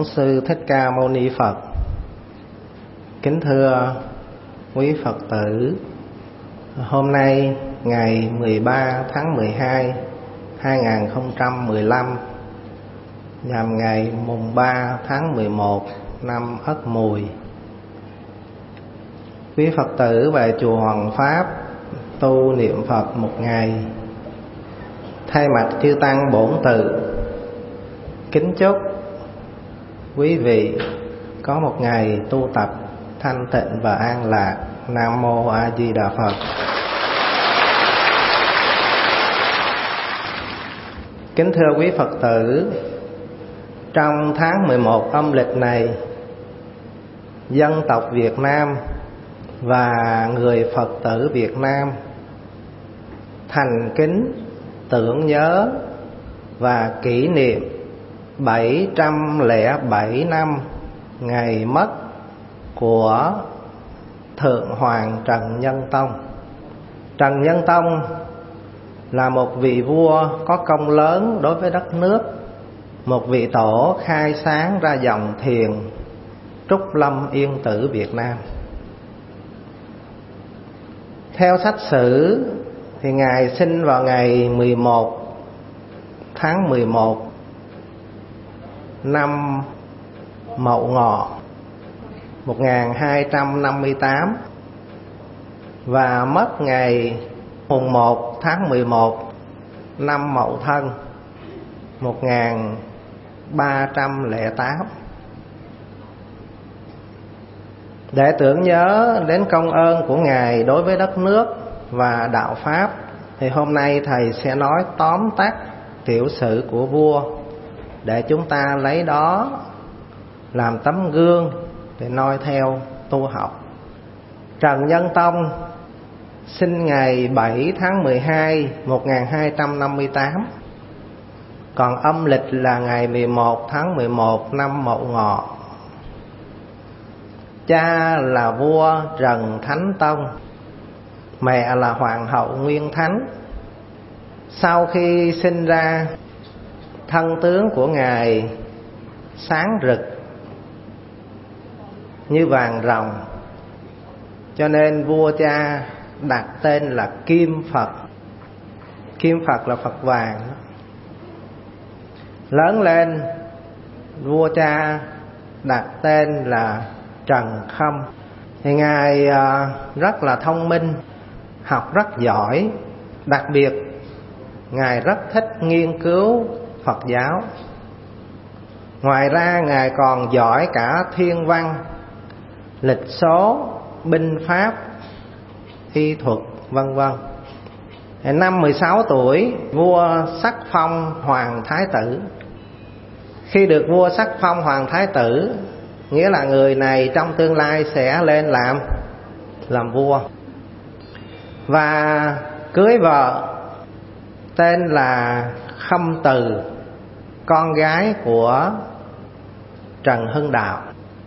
Bổn Sư Thích Ca Mâu Ni Phật. Kính thưa quý Phật tử, hôm nay ngày 13 tháng 12 2015, nhằm ngày mùng 3 tháng 11 năm Ất Mùi, quý Phật tử về chùa Hoàng Pháp tu niệm Phật một ngày. Thay mặt chư tăng bổn tự kính chúc quý vị có một ngày tu tập thanh tịnh và an lạc. Nam Mô A Di Đà Phật. Kính thưa quý Phật tử, trong tháng 11 âm lịch này, dân tộc Việt Nam và người Phật tử Việt Nam thành kính tưởng nhớ và kỷ niệm 707 năm ngày mất của Thượng Hoàng Trần Nhân Tông. Trần Nhân Tông là một vị vua có công lớn đối với đất nước, một vị tổ khai sáng ra dòng thiền Trúc Lâm Yên Tử Việt Nam. Theo sách sử thì Ngài sinh vào ngày 11 tháng 11 năm Mậu Ngọ 1258 và mất ngày mùng 1 tháng 11 năm Mậu Thân 1308. Để tưởng nhớ đến công ơn của Ngài đối với đất nước và đạo Pháp, thì hôm nay Thầy sẽ nói tóm tắt tiểu sử của vua để chúng ta lấy đó làm tấm gương để noi theo tu học. Trần Nhân Tông sinh ngày 7 tháng 12 1258, còn âm lịch là ngày 11 tháng 11 năm Mậu Ngọ. Cha là vua Trần Thánh Tông, mẹ là Hoàng hậu Nguyên Thánh. Sau khi sinh ra, thân tướng của Ngài sáng rực như vàng ròng, cho nên vua cha đặt tên là Kim Phật. Kim Phật là Phật vàng. Lớn lên, vua cha đặt tên là Trần Khâm. Thì Ngài rất là thông minh, học rất giỏi. Đặc biệt Ngài rất thích nghiên cứu Phật giáo. Ngoài ra Ngài còn giỏi cả thiên văn, lịch số, binh pháp, y thuật vân vân. Năm 16 tuổi, vua sắc phong Hoàng Thái Tử. Khi được vua sắc phong Hoàng Thái Tử, nghĩa là người này trong tương lai sẽ lên làm vua. Và cưới vợ tên là Khâm Từ, con gái của Trần Hưng Đạo.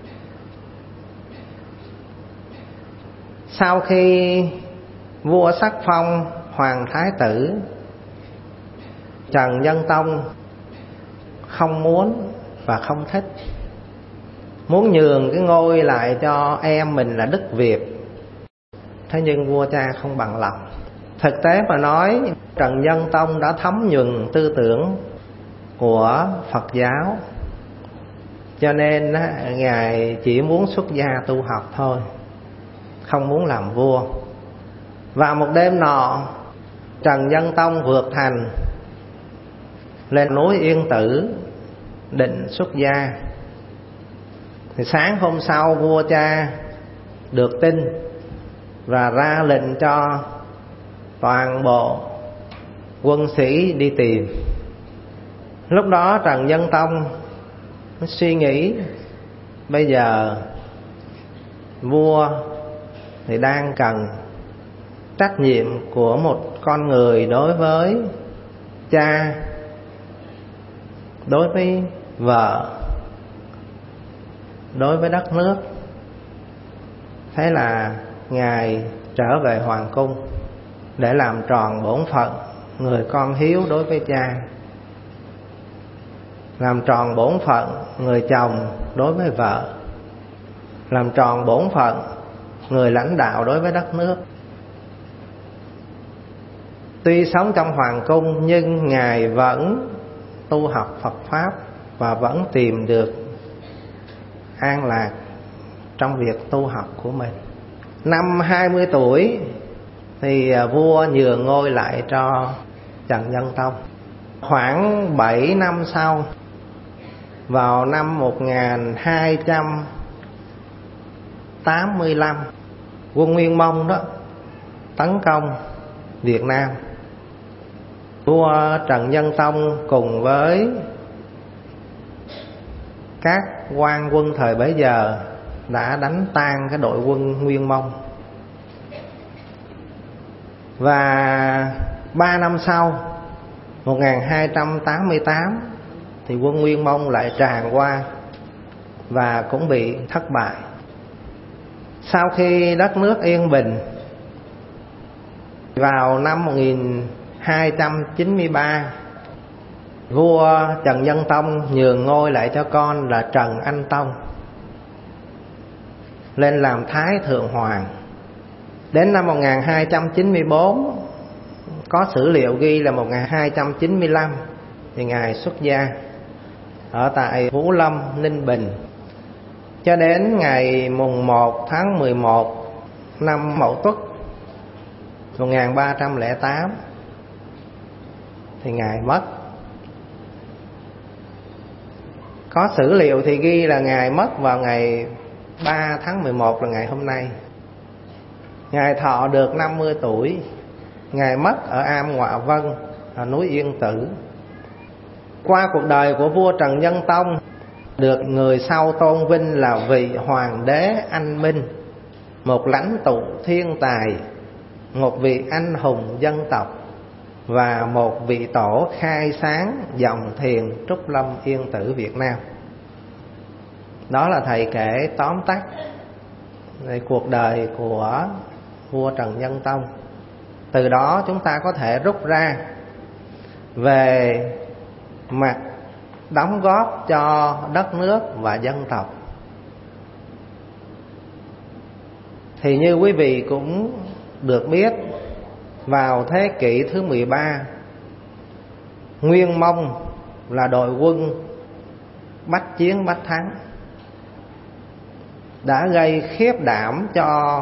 Sau khi vua sắc phong Hoàng Thái Tử, Trần Nhân Tông không muốn và không thích, muốn nhường cái ngôi lại cho em mình là Đức Việt. Thế nhưng vua cha không bằng lòng. Thực tế mà nói, Trần Nhân Tông đã thấm nhuần tư tưởng của Phật giáo, cho nên Ngài chỉ muốn xuất gia tu học thôi, không muốn làm vua. Và một đêm nọ, Trần Nhân Tông vượt thành lên núi Yên Tử định xuất gia. Thì sáng hôm sau, vua cha được tin và ra lệnh cho toàn bộ quân sĩ đi tìm. Lúc đó Trần Nhân Tông mới suy nghĩ, bây giờ vua thì đang cần trách nhiệm của một con người đối với cha, đối với vợ, đối với đất nước. Thế là Ngài trở về hoàng cung để làm tròn bổn phận người con hiếu đối với cha. làm tròn bổn phận người chồng đối với vợ, làm tròn bổn phận người lãnh đạo đối với đất nước. Tuy sống trong hoàng cung nhưng Ngài vẫn tu học Phật Pháp và vẫn tìm được an lạc trong việc tu học của mình. Năm 20 tuổi thì vua nhường ngôi lại cho Trần Nhân Tông. Khoảng 7 năm sau, vào năm 1285, quân Nguyên Mông đó tấn công Việt Nam. Vua Trần Nhân Tông cùng với các quan quân thời bấy giờ đã đánh tan cái đội quân Nguyên Mông. Và 3 năm sau, 1288, thì quân Nguyên Mông lại tràn qua và cũng bị thất bại. Sau khi đất nước yên bình, vào năm 1293, vua Trần Nhân Tông nhường ngôi lại cho con là Trần Anh Tông lên làm Thái Thượng Hoàng. Đến năm 1294, có sử liệu ghi là 1295 thì Ngài xuất gia ở tại Vũ Lâm, Ninh Bình. Cho đến ngày mùng 1 tháng 11 năm Mậu Tuất 1308 thì Ngài mất. Có sử liệu thì ghi là Ngài mất vào ngày 3 tháng 11 là ngày hôm nay. Ngài thọ được 50 tuổi. Ngài mất ở Am Ngọa Vân, ở núi Yên Tử. Qua cuộc đời của vua Trần Nhân Tông, được người sau tôn vinh là vị hoàng đế anh minh, một lãnh tụ thiên tài, một vị anh hùng dân tộc và một vị tổ khai sáng dòng thiền Trúc Lâm Yên Tử Việt Nam. Đó là thầy kể tóm tắt về cuộc đời của vua Trần Nhân Tông. Từ đó chúng ta có thể rút ra về mặt đóng góp cho đất nước và dân tộc. Thì như quý vị cũng được biết, vào thế kỷ thứ 13, Nguyên Mông là đội quân bách chiến bách thắng, đã gây khiếp đảm cho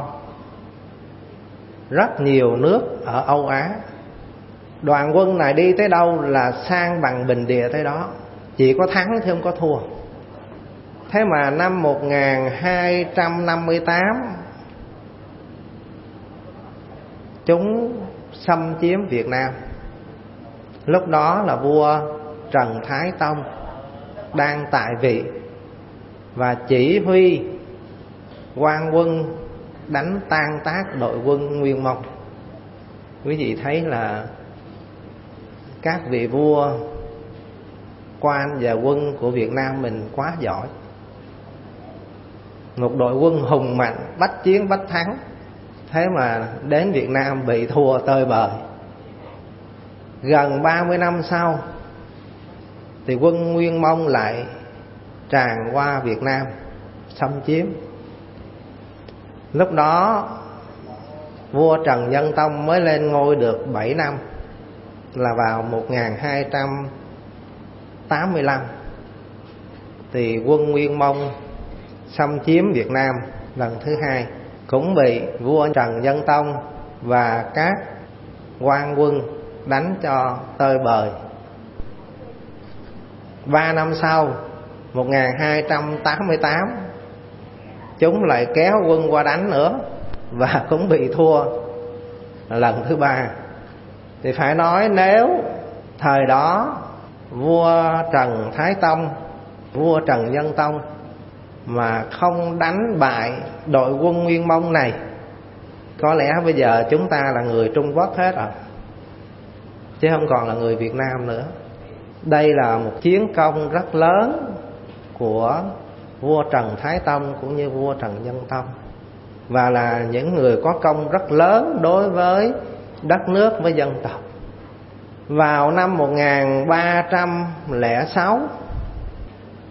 rất nhiều nước ở Âu Á. Đoàn quân này đi tới đâu là sang bằng bình địa tới đó, chỉ có thắng chứ không có thua. Thế mà năm 1258 chúng xâm chiếm Việt Nam. Lúc đó là vua Trần Thái Tông đang tại vị và chỉ huy quan quân đánh tan tác đội quân Nguyên Mông. Quý vị thấy là các vị vua, quan và quân của Việt Nam mình quá giỏi. Một đội quân hùng mạnh, bách chiến bách thắng, thế mà đến Việt Nam bị thua tơi bời. Gần 30 năm sau thì quân Nguyên Mông lại tràn qua Việt Nam xâm chiếm. Lúc đó vua Trần Nhân Tông mới lên ngôi được 7 năm, là vào 1285 thì quân Nguyên Mông xâm chiếm Việt Nam lần thứ hai, cũng bị vua Trần Nhân Tông và các quan quân đánh cho tơi bời. 3 năm sau, 1288, chúng lại kéo quân qua đánh nữa và cũng bị thua lần thứ ba. Thì phải nói nếu thời đó vua Trần Thái Tông, vua Trần Nhân Tông mà không đánh bại đội quân Nguyên Mông này, có lẽ bây giờ chúng ta là người Trung Quốc hết rồi, chứ không còn là người Việt Nam nữa. Đây là một chiến công rất lớn của vua Trần Thái Tông cũng như vua Trần Nhân Tông, và là những người có công rất lớn đối với đất nước với dân tộc. Vào năm 1306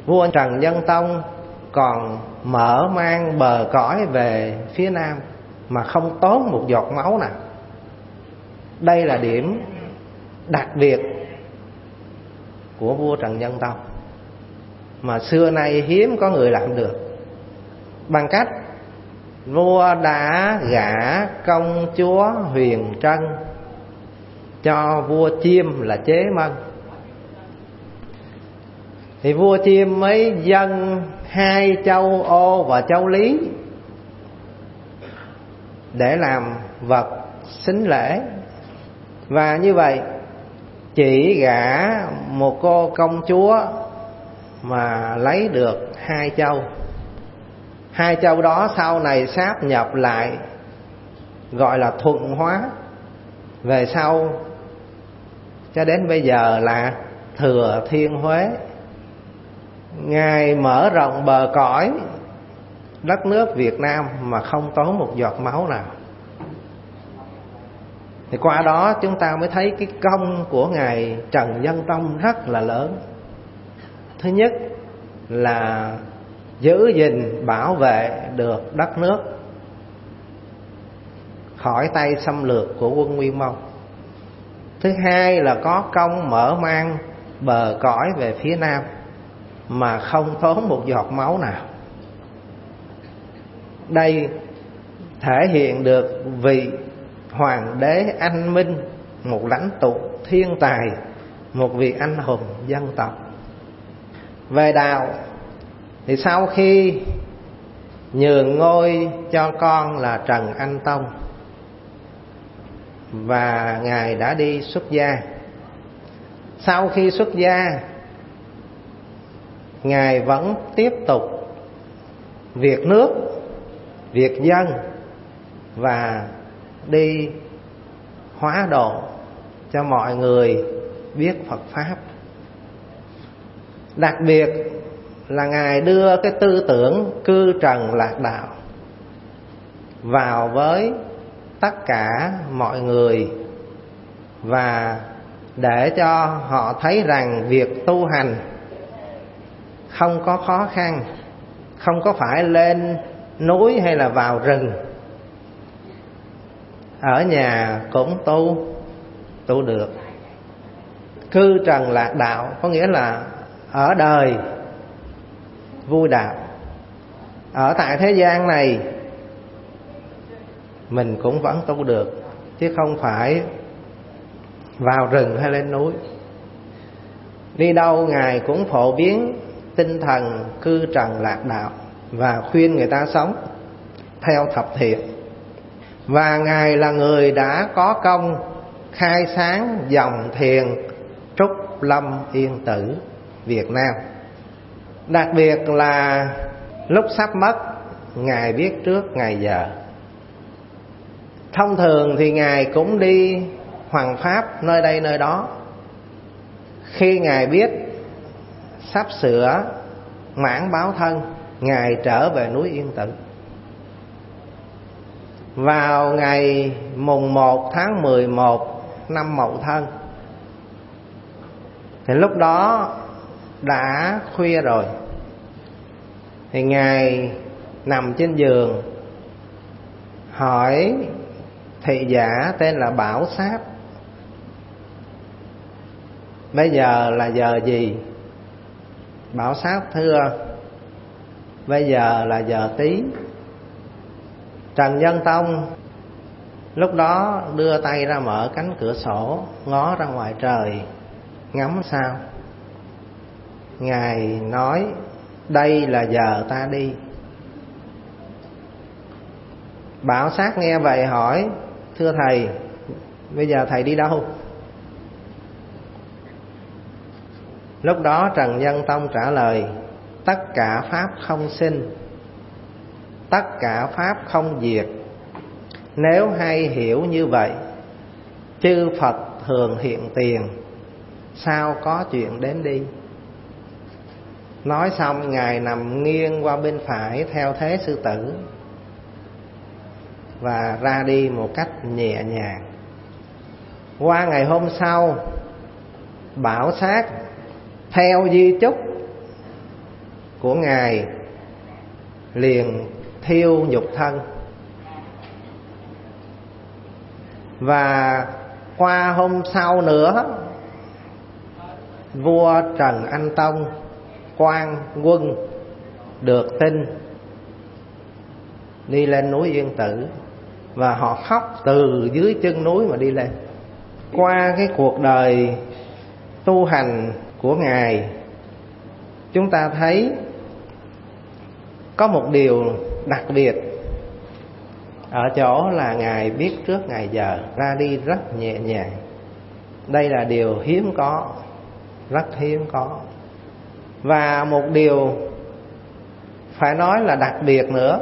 Vua Trần Nhân Tông còn mở mang bờ cõi về phía nam mà không tốn một giọt máu nào. Đây là điểm đặc biệt của vua Trần Nhân Tông mà xưa nay hiếm có người làm được. Bằng cách vua đã gả công chúa Huyền Trân cho vua Chiêm là Chế Mân, thì vua Chiêm mới dâng 2 châu Ô và châu Lý để làm vật sính lễ. Và như vậy chỉ gả một cô công chúa mà lấy được 2 châu. 2 châu đó sau này sáp nhập lại gọi là Thuận Hóa, về sau cho đến bây giờ là Thừa Thiên Huế. Ngài mở rộng bờ cõi đất nước Việt Nam mà không tốn một giọt máu nào. Thì qua đó chúng ta mới thấy cái công của Ngài Trần Nhân Tông rất là lớn. Thứ nhất là giữ gìn bảo vệ được đất nước khỏi tay xâm lược của quân Nguyên Mông. Thứ hai là có công mở mang bờ cõi về phía nam mà không tốn một giọt máu nào. Đây thể hiện được vị hoàng đế anh minh, một lãnh tụ thiên tài, một vị anh hùng dân tộc. Về đạo thì sau khi nhường ngôi cho con là Trần Anh Tông và Ngài đã đi xuất gia. Sau khi xuất gia, Ngài vẫn tiếp tục việc nước, việc dân và đi hóa độ cho mọi người biết Phật Pháp. Đặc biệt là Ngài đưa cái tư tưởng cư trần lạc đạo vào với tất cả mọi người, và để cho họ thấy rằng việc tu hành không có khó khăn, không có phải lên núi hay là vào rừng, ở nhà cũng tu được. Cư trần lạc đạo có nghĩa là ở đời vui đạo, ở tại thế gian này mình cũng vẫn tu được, chứ không phải vào rừng hay lên núi. Đi đâu Ngài cũng phổ biến tinh thần cư trần lạc đạo và khuyên người ta sống theo thập thiện. Và Ngài là người đã có công khai sáng dòng thiền Trúc Lâm Yên Tử Việt Nam. Đặc biệt là lúc sắp mất, Ngài biết trước ngày giờ. Thông thường thì Ngài cũng đi hoằng pháp nơi đây nơi đó. Khi Ngài biết sắp sửa mãn báo thân, Ngài trở về núi Yên Tử. Vào ngày mùng 1 tháng 11 năm Mậu Thân, thì lúc đó đã khuya rồi, thì Ngài nằm trên giường hỏi thị giả tên là Bảo Sáp: bây giờ là giờ gì? Bảo Sáp thưa: bây giờ là giờ Tý. Trần Nhân Tông lúc đó đưa tay ra mở cánh cửa sổ, ngó ra ngoài trời ngắm sao. Ngài nói: đây là giờ ta đi. Bảo Sát nghe vậy hỏi: thưa thầy, bây giờ thầy đi đâu? Lúc đó Trần Nhân Tông trả lời: tất cả pháp không sinh, tất cả pháp không diệt. Nếu hay hiểu như vậy, chư Phật thường hiện tiền, sao có chuyện đến đi. Nói xong Ngài nằm nghiêng qua bên phải theo thế sư tử và ra đi một cách nhẹ nhàng. Qua ngày hôm sau, Bảo Sát theo di chúc của Ngài liền thiêu nhục thân. Và qua hôm sau nữa, vua Trần Anh Tông, quan quân được tin đi lên núi Yên Tử, và họ khóc từ dưới chân núi mà đi lên. Qua cái cuộc đời tu hành của Ngài, chúng ta thấy có một điều đặc biệt ở chỗ là Ngài biết trước ngày giờ, ra đi rất nhẹ nhàng. Đây là điều hiếm có, rất hiếm có. Và một điều phải nói là đặc biệt nữa,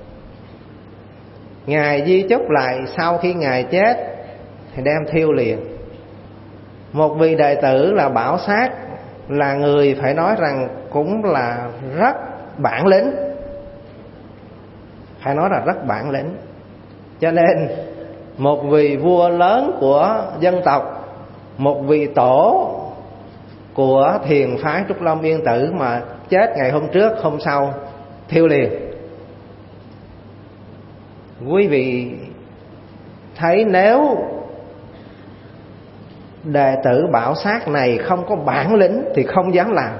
Ngài di chúc lại sau khi Ngài chết thì đem thiêu liền. Một vị đệ tử là Bảo Sát, là người phải nói rằng cũng là rất bản lĩnh, phải nói là rất bản lĩnh. Cho nên một vị vua lớn của dân tộc, một vị tổ của thiền phái Trúc Lâm Yên Tử mà chết ngày hôm trước, hôm sau thiêu liền. Quý vị thấy nếu đệ tử Bảo Sát này không có bản lĩnh thì không dám làm,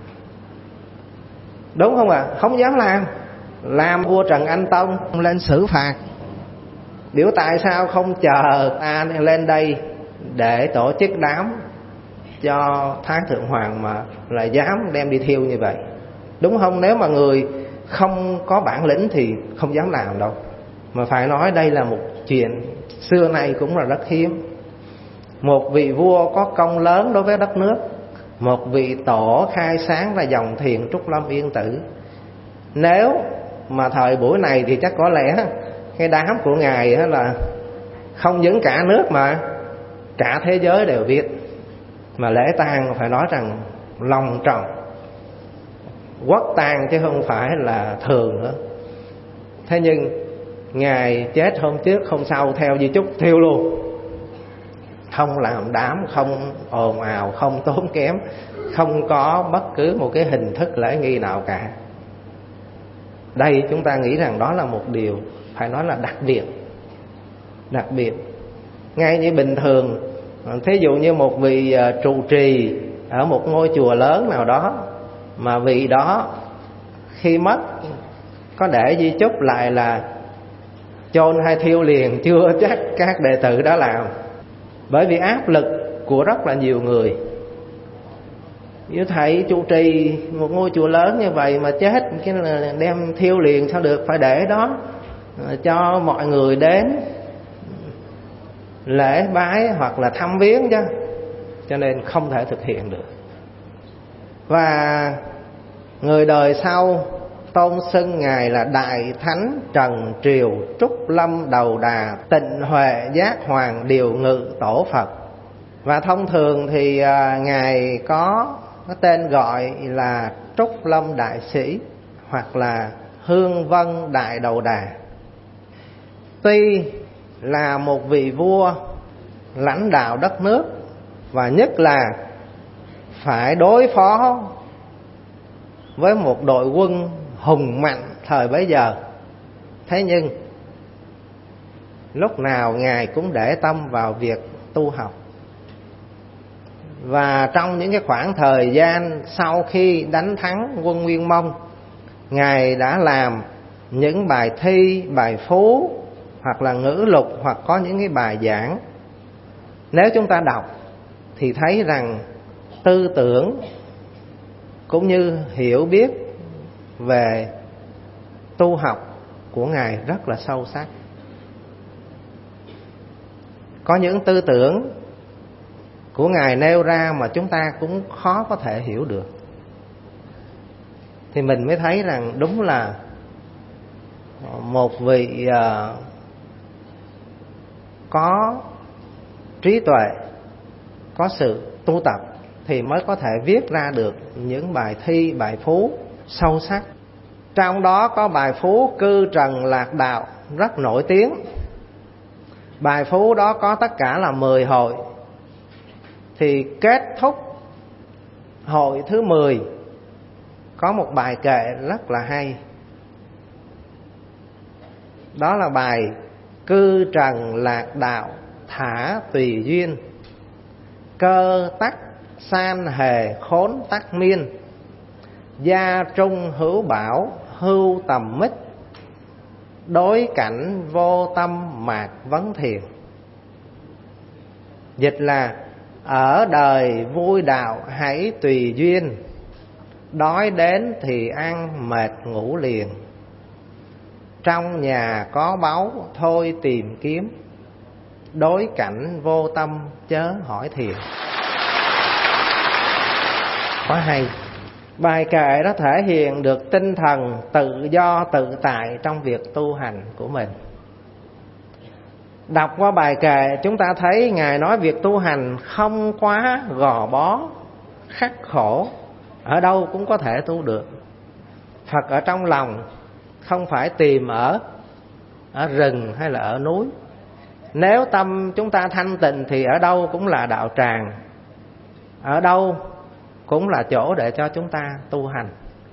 đúng không ạ? Không dám làm vua Trần Anh Tông lên xử phạt. Biểu tại sao không chờ ta lên đây để tổ chức đám cho Thái Thượng Hoàng mà lại dám đem đi thiêu như vậy, đúng không? Nếu mà người không có bản lĩnh thì không dám làm đâu. Mà phải nói đây là một chuyện xưa nay cũng là rất hiếm. Một vị vua có công lớn đối với đất nước, một vị tổ khai sáng ra dòng thiền Trúc Lâm Yên Tử. Nếu mà thời buổi này thì chắc có lẽ cái đám của Ngài là không những cả nước mà cả thế giới đều biết. Mà lễ tang phải nói rằng long trọng, quốc tang chứ không phải là thường nữa. Thế nhưng Ngài chết hôm trước hôm sau theo di chúc thiêu luôn, không làm đám, không ồn ào, không tốn kém, không có bất cứ một cái hình thức lễ nghi nào cả. Đây chúng ta nghĩ rằng đó là một điều phải nói là đặc biệt. Ngay như bình thường, thí dụ như một vị trụ trì ở một ngôi chùa lớn nào đó, mà vị đó khi mất có để di chúc lại là chôn hay thiêu liền, chưa chắc các đệ tử đó làm. Bởi vì áp lực của rất là nhiều người. Như thầy trụ trì một ngôi chùa lớn như vậy mà chết cái là đem thiêu liền sao được, phải để đó cho mọi người đến lễ bái hoặc là thăm viếng chứ. Cho nên không thể thực hiện được. Và người đời sau tôn xưng Ngài là Đại Thánh Trần Triều Trúc Lâm Đầu Đà Tịnh Huệ Giác Hoàng Điều Ngự Tổ Phật. Và thông thường thì Ngài có tên gọi là Trúc Lâm Đại Sĩ hoặc là Hương Vân Đại Đầu Đà. Tuy là một vị vua lãnh đạo đất nước, và nhất là phải đối phó với một đội quân hùng mạnh thời bấy giờ, thế nhưng lúc nào Ngài cũng để tâm vào việc tu học. Và trong những cái khoảng thời gian sau khi đánh thắng quân Nguyên Mông, Ngài đã làm những bài thi, bài phú hoặc là ngữ lục, hoặc có những cái bài giảng. Nếu chúng ta đọc thì thấy rằng tư tưởng cũng như hiểu biết về tu học của Ngài rất là sâu sắc. Có những tư tưởng của Ngài nêu ra mà chúng ta cũng khó có thể hiểu được. Thì mình mới thấy rằng đúng là một vị có trí tuệ, có sự tu tập thì mới có thể viết ra được những bài thi, bài phú sâu sắc. Trong đó có bài phú Cư Trần Lạc Đạo rất nổi tiếng. Bài phú đó có tất cả là 10 hội. Thì kết thúc hội thứ 10 có một bài kệ rất là hay. Đó là bài Cư trần lạc đạo thả tùy duyên, cơ tắc san hề khốn tắc miên, gia trung hữu bảo hưu tầm mít, đối cảnh vô tâm mạc vấn thiền. Dịch là ở đời vui đạo hãy tùy duyên, đói đến thì ăn mệt ngủ liền, trong nhà có báu thôi tìm kiếm, đối cảnh vô tâm chớ hỏi thiền. Quá hay. Bài kệ đó thể hiện được tinh thần tự do tự tại trong việc tu hành của mình. Đọc qua bài kệ chúng ta thấy Ngài nói việc tu hành không quá gò bó, khắc khổ, ở đâu cũng có thể tu được. Phật ở trong lòng, không phải tìm ở rừng hay là ở núi. Nếu tâm chúng ta thanh tịnh thì ở đâu cũng là đạo tràng, ở đâu cũng là chỗ để cho chúng ta tu hành.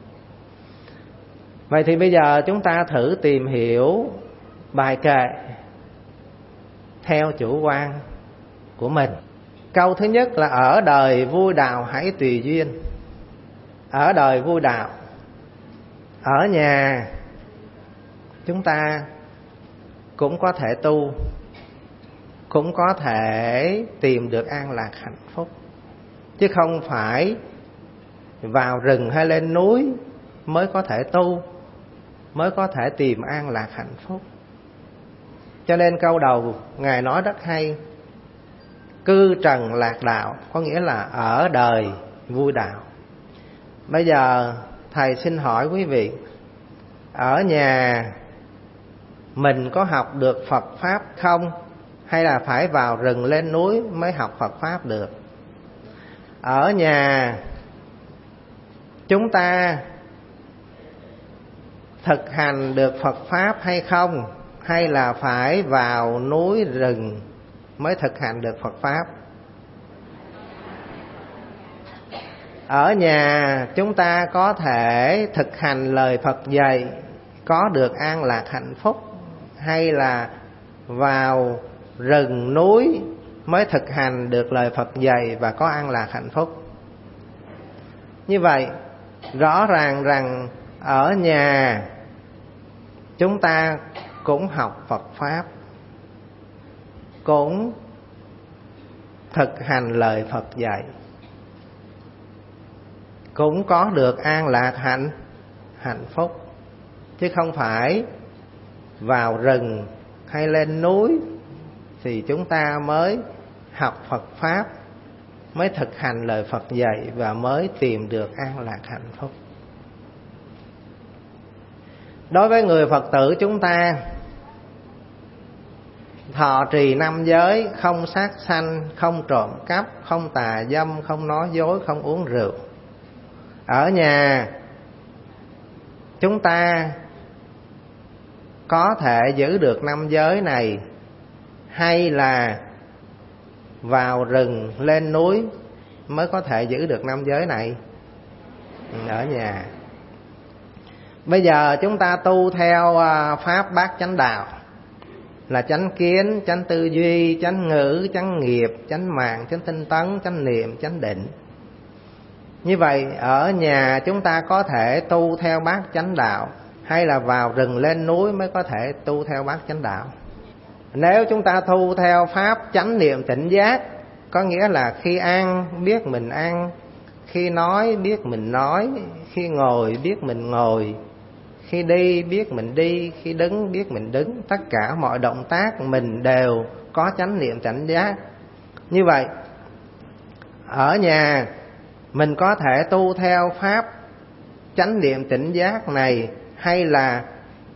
Vậy thì bây giờ chúng ta thử tìm hiểu bài kệ theo chủ quan của mình. Câu thứ nhất là ở đời vui đạo hãy tùy duyên. Ở đời vui đạo, ở nhà chúng ta cũng có thể tu, cũng có thể tìm được an lạc hạnh phúc, chứ không phải vào rừng hay lên núi mới có thể tu, mới có thể tìm an lạc hạnh phúc. Cho nên câu đầu Ngài nói rất hay, cư trần lạc đạo, có nghĩa là ở đời vui đạo. Bây giờ Thầy xin hỏi quý vị, ở nhà mình có học được Phật Pháp không? Hay là phải vào rừng lên núi mới học Phật Pháp được? Ở nhà chúng ta thực hành được Phật Pháp hay không? Hay là phải vào núi rừng mới thực hành được Phật Pháp? Ở nhà chúng ta có thể thực hành lời Phật dạy, có được an lạc hạnh phúc, hay là vào rừng núi mới thực hành được lời Phật dạy và có an lạc hạnh phúc? Như vậy rõ ràng rằng ở nhà chúng ta cũng học Phật Pháp, cũng thực hành lời Phật dạy, cũng có được an lạc hạnh phúc, chứ không phải vào rừng hay lên núi thì chúng ta mới học Phật Pháp, mới thực hành lời Phật dạy và mới tìm được an lạc hạnh phúc. Đối với người Phật tử chúng ta, thọ trì 5 giới, không sát sanh, không trộm cắp, không tà dâm, không nói dối, không uống rượu. Ở nhà chúng ta có thể giữ được 5 giới này, hay là vào rừng lên núi mới có thể giữ được 5 giới này? Ở nhà. Bây giờ chúng ta tu theo Pháp Bát Chánh Đạo, là chánh kiến, chánh tư duy, chánh ngữ, chánh nghiệp, chánh mạng, chánh tinh tấn, chánh niệm, chánh định. Như vậy ở nhà chúng ta có thể tu theo Bát Chánh Đạo, hay là vào rừng lên núi mới có thể tu theo Bát Chánh Đạo? Nếu chúng ta tu theo Pháp chánh niệm tỉnh giác, có nghĩa là khi ăn biết mình ăn, khi nói biết mình nói, khi ngồi biết mình ngồi, khi đi biết mình đi, khi đứng biết mình đứng, tất cả mọi động tác mình đều có chánh niệm tỉnh giác. Như vậy ở nhà mình có thể tu theo Pháp chánh niệm tỉnh giác này, hay là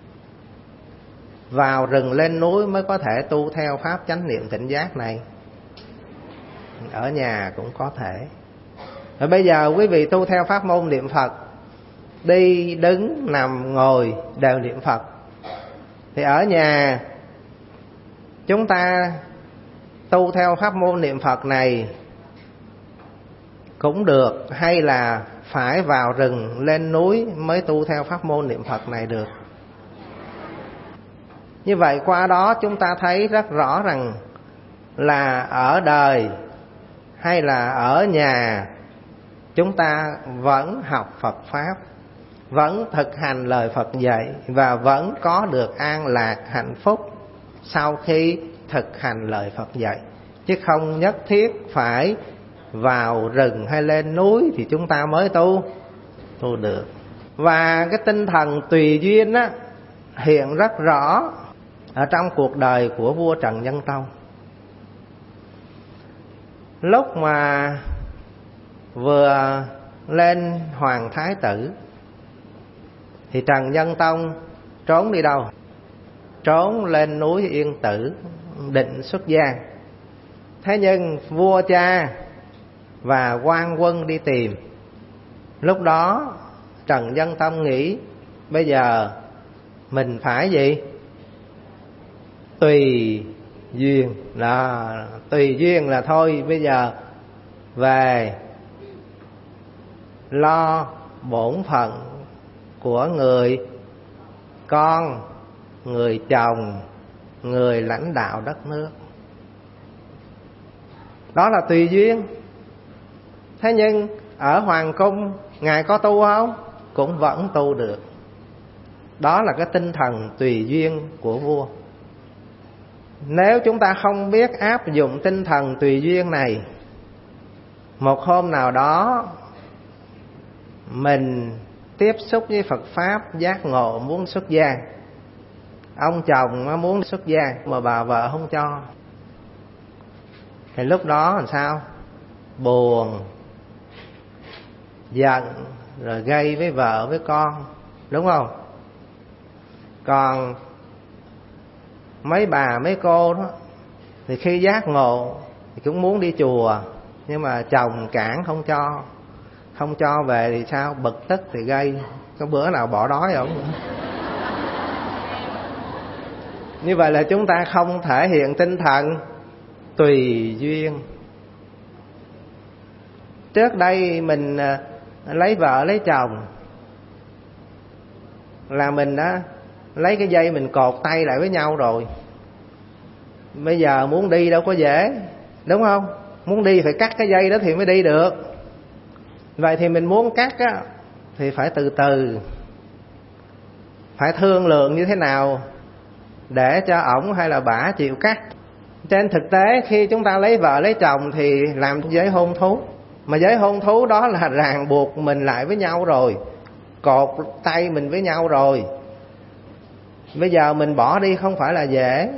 vào rừng lên núi mới có thể tu theo Pháp chánh niệm tỉnh giác này? Ở nhà cũng có thể. Rồi bây giờ quý vị tu theo pháp môn niệm Phật, đi, đứng, nằm, ngồi đều niệm Phật, thì ở nhà chúng ta tu theo pháp môn niệm Phật này cũng được, hay là phải vào rừng lên núi mới tu theo pháp môn niệm Phật này được. Như vậy qua đó chúng ta thấy rất rõ rằng là ở đời hay là ở nhà, chúng ta vẫn học Phật Pháp, vẫn thực hành lời Phật dạy và vẫn có được an lạc hạnh phúc sau khi thực hành lời Phật dạy. Chứ không nhất thiết phải vào rừng hay lên núi thì chúng ta mới tu được. Và cái tinh thần tùy duyên á, hiện rất rõ ở trong cuộc đời của vua Trần Nhân Tông. Lúc mà vừa lên hoàng thái tử thì Trần Nhân Tông trốn đi đâu? Trốn lên núi Yên Tử định xuất gia. Thế nhưng vua cha và quan quân đi tìm. Lúc đó Trần Nhân Tông nghĩ bây giờ mình phải gì? Tùy duyên. Tùy duyên là thôi bây giờ về lo bổn phận của người con, người chồng, người lãnh đạo đất nước. Đó là tùy duyên. Thế nhưng ở hoàng cung Ngài có tu không? Cũng vẫn tu được. Đó là cái tinh thần tùy duyên của vua. Nếu chúng ta không biết áp dụng tinh thần tùy duyên này, một hôm nào đó mình tiếp xúc với Phật Pháp, giác ngộ muốn xuất gia, ông chồng muốn xuất gia mà bà vợ không cho, thì lúc đó làm sao? Buồn, giận, rồi gây với vợ với con, đúng không? Còn mấy bà mấy cô đó thì khi giác ngộ thì cũng muốn đi chùa, nhưng mà chồng cản không cho về thì sao? Bực tức thì gây, có bữa nào bỏ đói không? Như vậy là chúng ta không thể hiện tinh thần tùy duyên. Trước đây mình lấy vợ lấy chồng là mình đã lấy cái dây mình cột tay lại với nhau rồi. Bây giờ muốn đi đâu có dễ, đúng không? Muốn đi phải cắt cái dây đó thì mới đi được. Vậy thì mình muốn cắt á, thì phải từ từ, phải thương lượng như thế nào để cho ổng hay là bả chịu cắt. Trên thực tế khi chúng ta lấy vợ lấy chồng thì làm giới hôn thú. Mà giới hôn thú đó là ràng buộc mình lại với nhau rồi, cột tay mình với nhau rồi. Bây giờ mình bỏ đi không phải là dễ.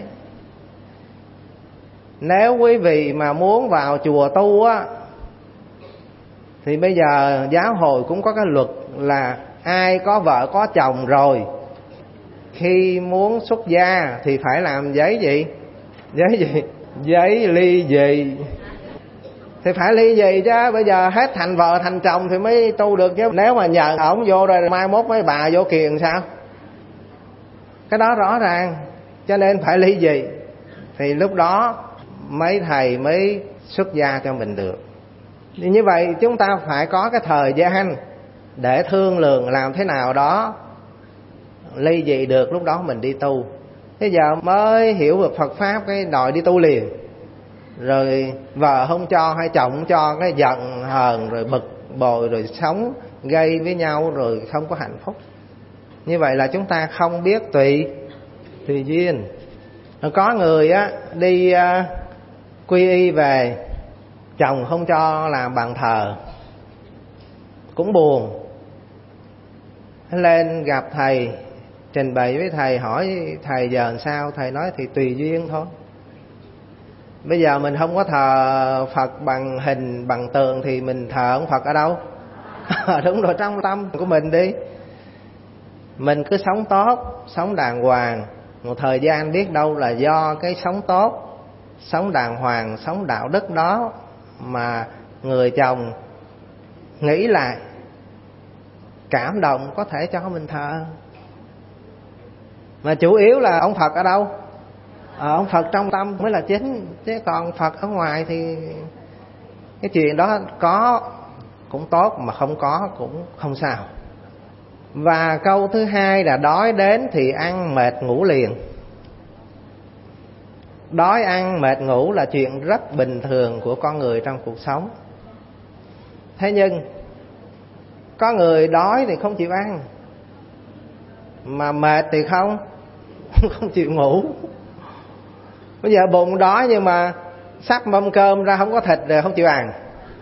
Nếu quý vị mà muốn vào chùa tu á, thì bây giờ giáo hội cũng có cái luật là ai có vợ có chồng rồi, khi muốn xuất gia thì phải làm giấy gì? Giấy gì? Giấy ly dị. Thì phải ly dị chứ, bây giờ hết thành vợ thành chồng thì mới tu được chứ. Nếu mà nhờ ổng vô rồi mai mốt mấy bà vô kiền sao? Cái đó rõ ràng. Cho nên phải ly dị. Thì lúc đó mấy thầy mới xuất gia cho mình được. Thì như vậy chúng ta phải có cái thời gian để thương lượng làm thế nào đó ly dị được, lúc đó mình đi tu. Bây giờ mới hiểu được Phật Pháp cái đòi đi tu liền, rồi vợ không cho hay chồng không cho, cái giận hờn rồi bực bội rồi sống gây với nhau rồi không có hạnh phúc. Như vậy là chúng ta không biết tùy duyên. Có người á đi quy y về, chồng không cho làm bàn thờ, cũng buồn, lên gặp thầy, trình bày với thầy, hỏi thầy giờ làm sao? Thầy nói thì tùy duyên thôi. Bây giờ mình không có thờ Phật bằng hình bằng tượng thì mình thờ ông Phật ở đâu? Đúng rồi, trong tâm của mình đi. Mình cứ sống tốt, sống đàng hoàng, một thời gian biết đâu là do cái sống tốt, sống đàng hoàng, sống đạo đức đó mà người chồng nghĩ lại, cảm động, có thể cho mình thờ. Mà chủ yếu là ông Phật ở đâu? Ông Phật trong tâm mới là chính. Chứ còn Phật ở ngoài thì cái chuyện đó có, cũng tốt, mà không có cũng không sao. Và câu thứ hai là đói đến thì ăn mệt ngủ liền. Đói ăn mệt ngủ là chuyện rất bình thường của con người trong cuộc sống. Thế nhưng có người đói thì không chịu ăn, mà mệt thì không chịu ngủ. Bây giờ bụng đói nhưng mà sắp mâm cơm ra không có thịt rồi không chịu ăn,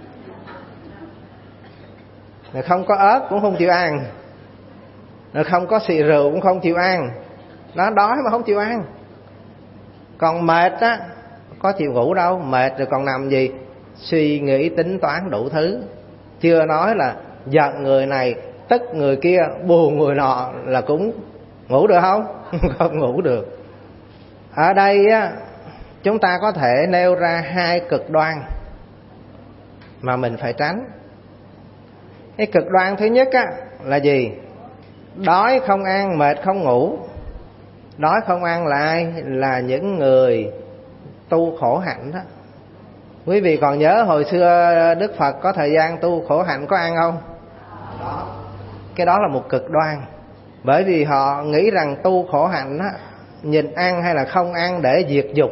rồi không có ớt cũng không chịu ăn, rồi không có xì rượu cũng không chịu ăn. Nó đói mà không chịu ăn. Còn mệt á, có chịu ngủ đâu. Mệt rồi còn nằm gì? Suy nghĩ tính toán đủ thứ. Chưa nói là giận người này, tức người kia, buồn người nọ là cũng ngủ được không? Không ngủ được. Ở đây á, chúng ta có thể nêu ra hai cực đoan mà mình phải tránh. Cái cực đoan thứ nhất á là gì? Đói không ăn, mệt không ngủ. Đói không ăn là ai? Là những người tu khổ hạnh đó. Quý vị còn nhớ hồi xưa Đức Phật có thời gian tu khổ hạnh có ăn không? Đó. Cái đó là một cực đoan. Bởi vì họ nghĩ rằng tu khổ hạnh á, nhìn ăn hay là không ăn để diệt dục.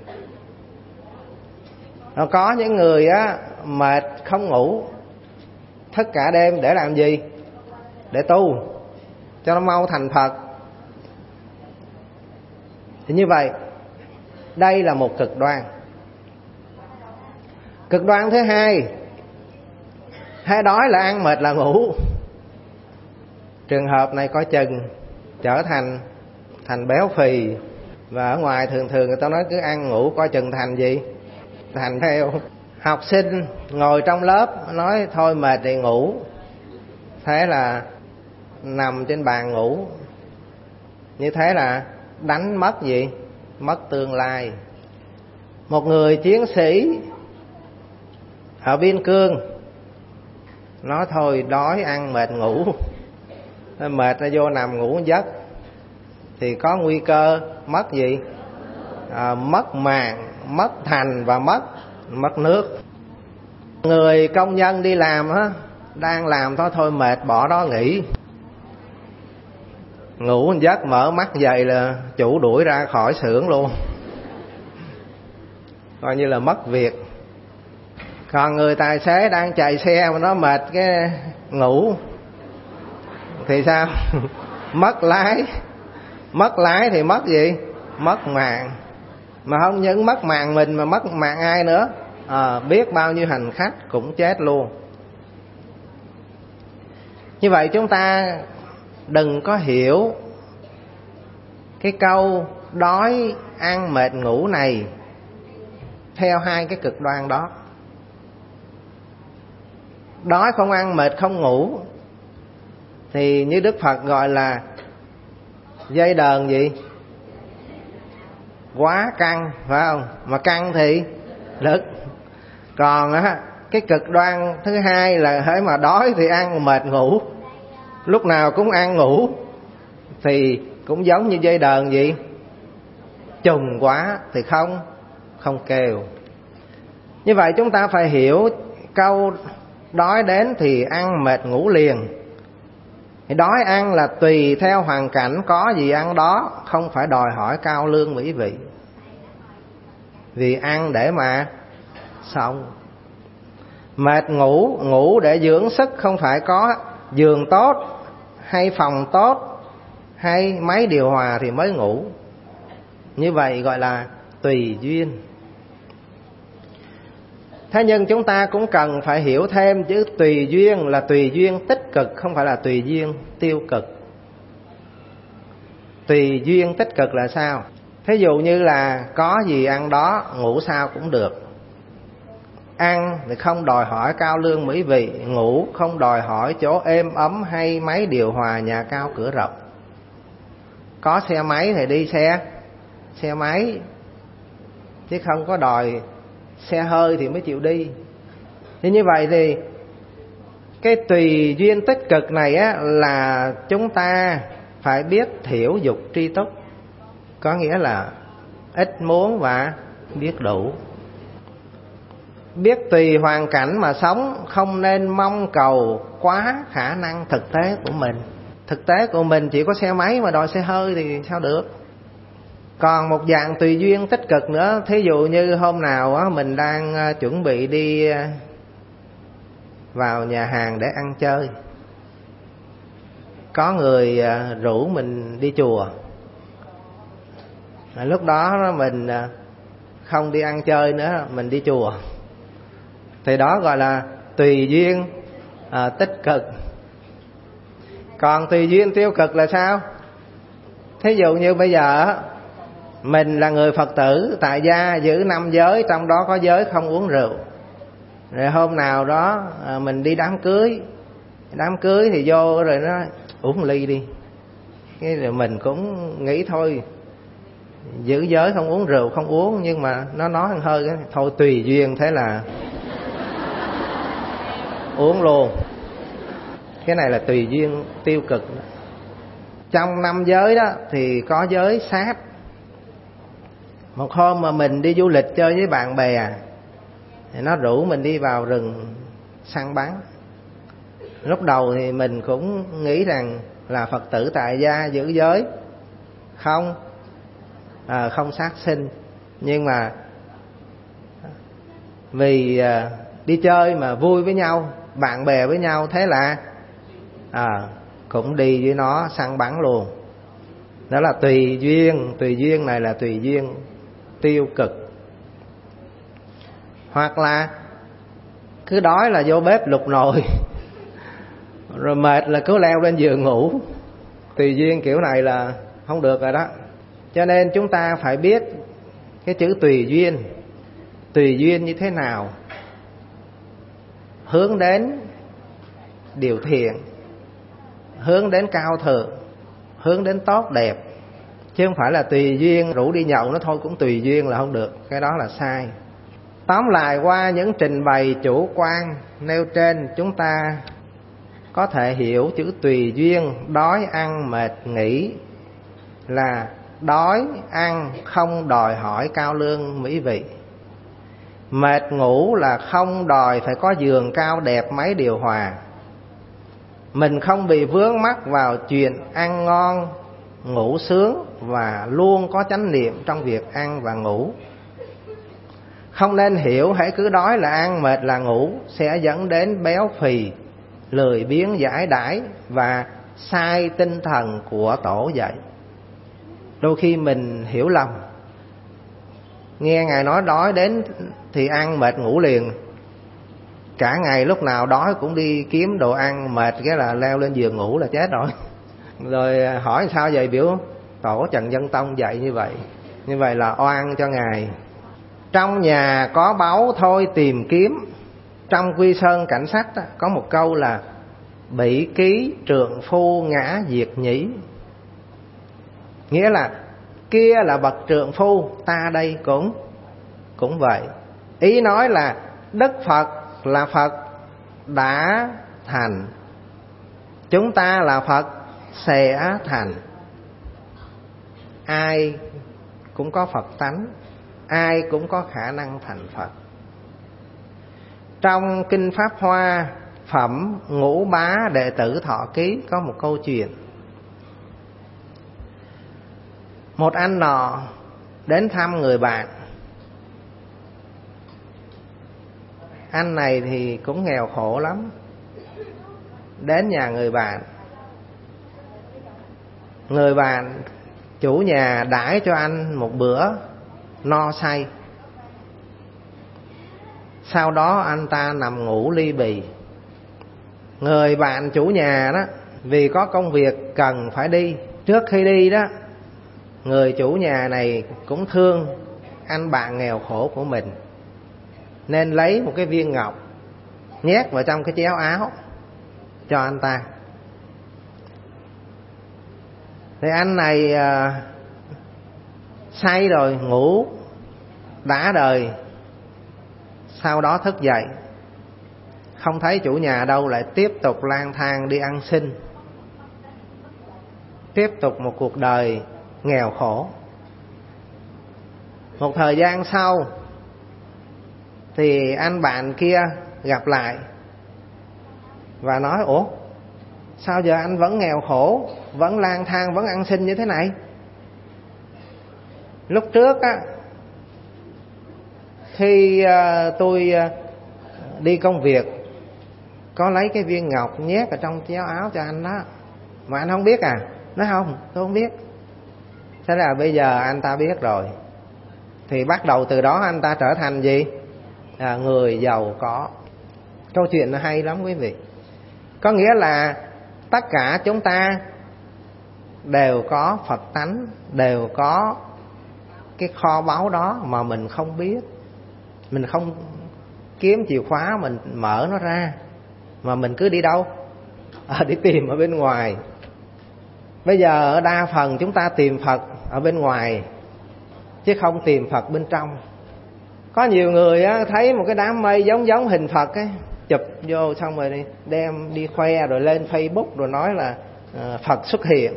Nó có những người á mệt không ngủ, thức cả đêm để làm gì? Để tu cho nó mau thành Phật. Thì như vậy, đây là một cực đoan. Cực đoan thứ hai, hay đói là ăn, mệt là ngủ. Trường hợp này coi chừng trở thành béo phì. Và ở ngoài thường người ta nói cứ ăn ngủ coi chừng thành gì? Thành theo. Học sinh ngồi trong lớp nói thôi mệt thì ngủ, thế là nằm trên bàn ngủ. Như thế là đánh mất gì? Mất tương lai. Một người chiến sĩ ở biên cương nói thôi đói ăn mệt ngủ, mệt nó vô nằm ngủ giấc thì có nguy cơ mất gì? Mất mạng, mất thành và mất nước. Người công nhân đi làm á, đang làm thôi mệt bỏ đó nghỉ. Ngủ một giấc mở mắt dậy là chủ đuổi ra khỏi xưởng luôn, coi như là mất việc. Còn người tài xế đang chạy xe mà nó mệt cái ngủ thì sao? Mất lái thì mất gì? Mất mạng. Mà không những mất mạng mình mà mất mạng ai nữa? Biết bao nhiêu hành khách cũng chết luôn. Như vậy chúng ta đừng có hiểu cái câu đói ăn mệt ngủ này theo hai cái cực đoan đó. Đói không ăn, mệt không ngủ thì như Đức Phật gọi là dây đờn gì? Quá căng, phải không? Mà căng thì đứt. Còn á, cái cực đoan thứ hai là hễ mà đói thì ăn, mệt ngủ, lúc nào cũng ăn ngủ, thì cũng giống như dây đờn gì? Trùng quá thì không kêu. Như vậy chúng ta phải hiểu câu đói đến thì ăn, mệt ngủ liền. Thì đói ăn là tùy theo hoàn cảnh, có gì ăn đó, không phải đòi hỏi cao lương mỹ vị. Vì ăn để mà sống. Mệt ngủ để dưỡng sức, không phải có giường tốt hay phòng tốt hay máy điều hòa thì mới ngủ. Như vậy gọi là tùy duyên. Thế nhưng chúng ta cũng cần phải hiểu thêm chữ tùy duyên là tùy duyên tích cực, không phải là tùy duyên tiêu cực. Tùy duyên tích cực là sao? Thí dụ như là có gì ăn đó, ngủ sao cũng được. Ăn thì không đòi hỏi cao lương mỹ vị, ngủ không đòi hỏi chỗ êm ấm hay máy điều hòa nhà cao cửa rộng. Có xe máy thì đi xe máy, chứ không có đòi xe hơi thì mới chịu đi. Thế như vậy thì cái tùy duyên tích cực này á, là chúng ta phải biết thiểu dục tri túc. Có nghĩa là ít muốn và biết đủ. biết tùy hoàn cảnh mà sống, không nên mong cầu quá khả năng thực tế của mình. Thực tế của mình chỉ có xe máy mà đòi xe hơi thì sao được. Còn một dạng tùy duyên tích cực nữa, thí dụ như hôm nào á, mình đang chuẩn bị đi vào nhà hàng để ăn chơi, có người rủ mình đi chùa, lúc đó mình không đi ăn chơi nữa, mình đi chùa, thì đó gọi là tùy duyên tích cực. Còn tùy duyên tiêu cực là sao? Thí dụ như bây giờ mình là người Phật tử tại gia, giữ 5 giới, trong đó có giới không uống rượu. Rồi hôm nào đó mình đi đám cưới thì vô rồi nó uống ly đi, cái rồi mình cũng nghĩ thôi giữ giới không uống rượu không uống, nhưng mà nó nói hơi thôi tùy duyên, thế là uống luôn. Cái này là tùy duyên tiêu cực. Trong 5 giới đó thì có giới sát. Một hôm mà mình đi du lịch chơi với bạn bè thì nó rủ mình đi vào rừng săn bắn. Lúc đầu thì mình cũng nghĩ rằng là Phật tử tại gia giữ giới không sát sinh, nhưng mà vì đi chơi mà vui với nhau, bạn bè với nhau, thế là cũng đi với nó săn bắn luôn. Đó là tùy duyên này là tùy duyên tiêu cực. Hoặc là cứ đói là vô bếp lục nồi rồi mệt là cứ leo lên giường ngủ. Tùy duyên kiểu này là không được rồi đó. Cho nên chúng ta phải biết cái chữ tùy duyên như thế nào, hướng đến điều thiện, hướng đến cao thượng, hướng đến tốt đẹp, chứ không phải là tùy duyên rủ đi nhậu nó thôi cũng tùy duyên là không được. Cái đó là sai. Tóm lại, qua những trình bày chủ quan nêu trên, chúng ta có thể hiểu chữ tùy duyên đói ăn mệt nghỉ là đói ăn không đòi hỏi cao lương mỹ vị, mệt ngủ là không đòi phải có giường cao đẹp máy điều hòa. Mình không bị vướng mắc vào chuyện ăn ngon ngủ sướng và luôn có chánh niệm trong việc ăn và ngủ. Không nên hiểu hãy cứ đói là ăn, mệt là ngủ sẽ dẫn đến béo phì, lười biếng dãi đãi và sai tinh thần của tổ dạy. Đôi khi mình hiểu lầm, nghe Ngài nói đói đến thì ăn mệt ngủ liền, cả ngày lúc nào đói cũng đi kiếm đồ ăn, mệt cái là leo lên giường ngủ là chết rồi. Rồi hỏi sao vậy? Biểu tổ Trần Nhân Tông dạy như vậy là oan cho Ngài. Trong nhà có báu thôi tìm kiếm. Trong Quy Sơn Cảnh Sách có một câu là bỉ ký trượng phu ngã diệt nhĩ, nghĩa là kia là bậc trượng phu, ta đây cũng vậy. Ý nói là Đức Phật là Phật đã thành, chúng ta là Phật sẽ thành. Ai cũng có Phật tánh, ai cũng có khả năng thành Phật. Trong Kinh Pháp Hoa phẩm Ngũ Bá Đệ Tử Thọ Ký có một câu chuyện. Một anh nọ đến thăm người bạn. Anh này thì cũng nghèo khổ lắm. Đến nhà người bạn, người bạn chủ nhà đãi cho anh một bữa no say. Sau đó anh ta nằm ngủ ly bì. Người bạn chủ nhà đó vì có công việc cần phải đi, trước khi đi đó người chủ nhà này cũng thương anh bạn nghèo khổ của mình, nên lấy một cái viên ngọc nhét vào trong cái chéo áo cho anh ta. Thì anh này say rồi, ngủ đã đời. Sau đó thức dậy không thấy chủ nhà đâu, lại tiếp tục lang thang đi ăn xin, tiếp tục một cuộc đời nghèo khổ. Một thời gian sau, Thì anh bạn kia gặp lại và nói: ủa, sao giờ anh vẫn nghèo khổ, vẫn lang thang, vẫn ăn xin như thế này? Lúc trước á, khi tôi đi công việc, có lấy cái viên ngọc nhét ở trong chiếc áo cho anh đó, mà anh không biết à? Nói không, tôi không biết. Thế là bây giờ anh ta biết rồi. Thì bắt đầu từ đó anh ta trở thành gì? Người giàu có. Câu chuyện nó hay lắm quý vị. Có nghĩa là tất cả chúng ta đều có Phật tánh, đều có cái kho báu đó mà mình không biết. Mình không kiếm chìa khóa mình mở nó ra, mà mình cứ đi đâu? Đi tìm ở bên ngoài. Bây giờ đa phần chúng ta tìm Phật ở bên ngoài, chứ không tìm Phật bên trong. Có nhiều người á, thấy một cái đám mây giống hình Phật ấy, chụp vô xong rồi đem đi khoe, rồi lên Facebook rồi nói là Phật xuất hiện.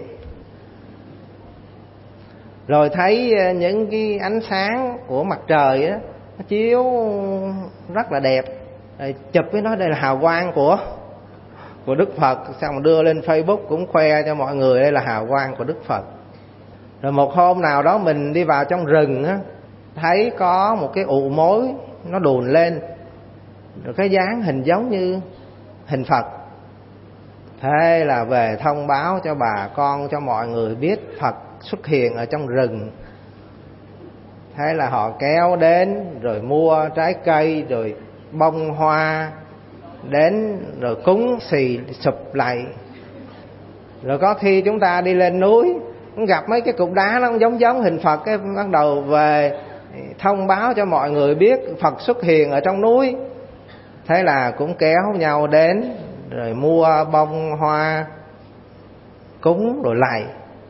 Rồi thấy những cái ánh sáng của mặt trời á, nó chiếu rất là đẹp, rồi chụp với nói đây là hào quang của Đức Phật, xong rồi đưa lên Facebook cũng khoe cho mọi người đây là hào quang của Đức Phật. Rồi một hôm nào đó mình đi vào trong rừng á, thấy có một cái ụ mối nó đùn lên, rồi cái dáng hình giống như hình Phật. Thế là về thông báo cho bà con, cho mọi người biết Phật xuất hiện ở trong rừng. Thế là họ kéo đến, rồi mua trái cây, rồi bông hoa đến, rồi cúng xì sụp lạy. Rồi có khi chúng ta đi lên núi, gặp mấy cái cục đá nó giống hình Phật, cái bắt đầu về thông báo cho mọi người biết Phật xuất hiện ở trong núi. Thế là cũng kéo nhau đến, rồi mua bông hoa cúng rồi lạy.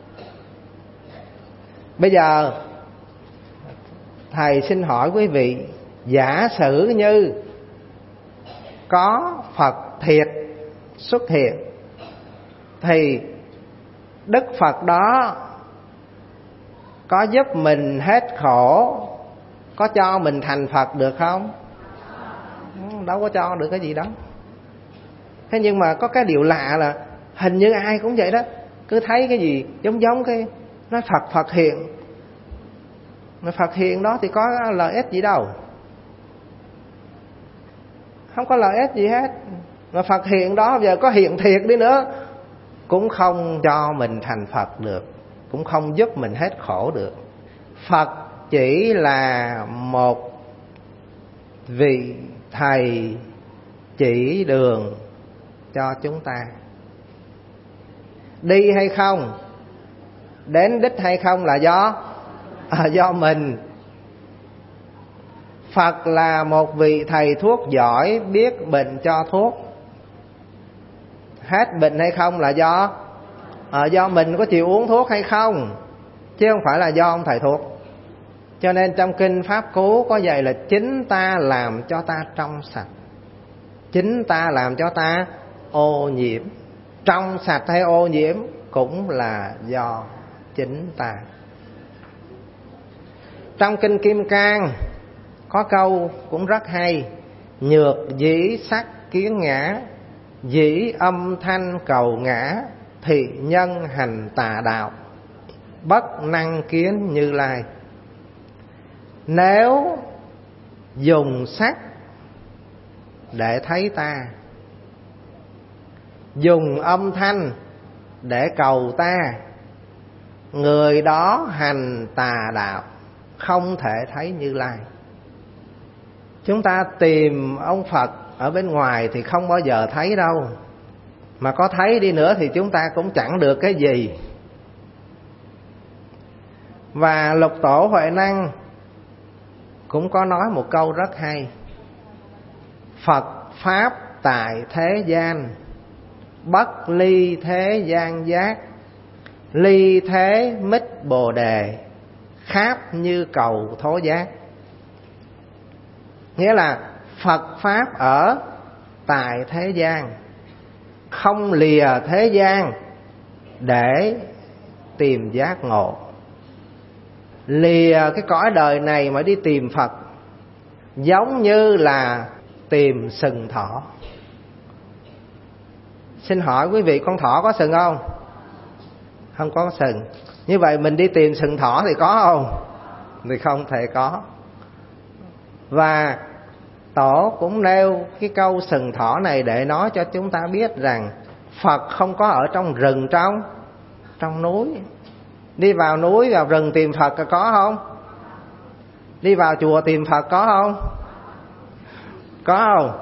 Bây giờ thầy xin hỏi quý vị, giả sử như có Phật thiệt xuất hiện, thì Đức Phật đó có giúp mình hết khổ, có cho mình thành Phật được không? Đâu có cho được cái gì đó. Thế nhưng mà có cái điều lạ là hình như ai cũng vậy đó, cứ thấy cái gì giống cái nói Phật hiện. Mà Phật hiện đó thì có lợi ích gì đâu, không có lợi ích gì hết. Mà Phật hiện đó giờ có hiện thiệt đi nữa cũng không cho mình thành Phật được, cũng không giúp mình hết khổ được. Phật chỉ là một vị thầy chỉ đường cho chúng ta. Đi hay không, đến đích hay không là do mình. Phật là một vị thầy thuốc giỏi, biết bệnh cho thuốc. Hết bệnh hay không là do mình có chịu uống thuốc hay không, chứ không phải là do ông thầy thuốc. Cho nên trong kinh Pháp Cú có dạy là chính ta làm cho ta trong sạch, chính ta làm cho ta ô nhiễm. Trong sạch hay ô nhiễm cũng là do chính ta. Trong kinh Kim Cang có câu cũng rất hay: nhược dĩ sắc kiến ngã, dĩ âm thanh cầu ngã, thị nhân hành tà đạo, bất năng kiến Như Lai. Nếu dùng sắc để thấy ta, dùng âm thanh để cầu ta, người đó hành tà đạo, không thể thấy Như Lai. Chúng ta tìm ông Phật ở bên ngoài thì không bao giờ thấy đâu, mà có thấy đi nữa thì chúng ta cũng chẳng được cái gì. Và Lục Tổ Huệ Năng cũng có nói một câu rất hay: Phật Pháp tại thế gian, bất ly thế gian giác, ly thế mít bồ đề, kháp như cầu thố giác. Nghĩa là Phật Pháp ở tại thế gian, không lìa thế gian để tìm giác ngộ. Lìa cái cõi đời này mà đi tìm Phật giống như là tìm sừng thỏ. Xin hỏi quý vị, con thỏ có sừng không? Không có sừng. Như vậy mình đi tìm sừng thỏ thì có không? Thì không thể có. Và Tổ cũng nêu cái câu sừng thỏ này để nói cho chúng ta biết rằng Phật không có ở trong rừng, trong núi. Đi vào núi, vào rừng tìm Phật có không? Đi vào chùa tìm Phật có không? Có không?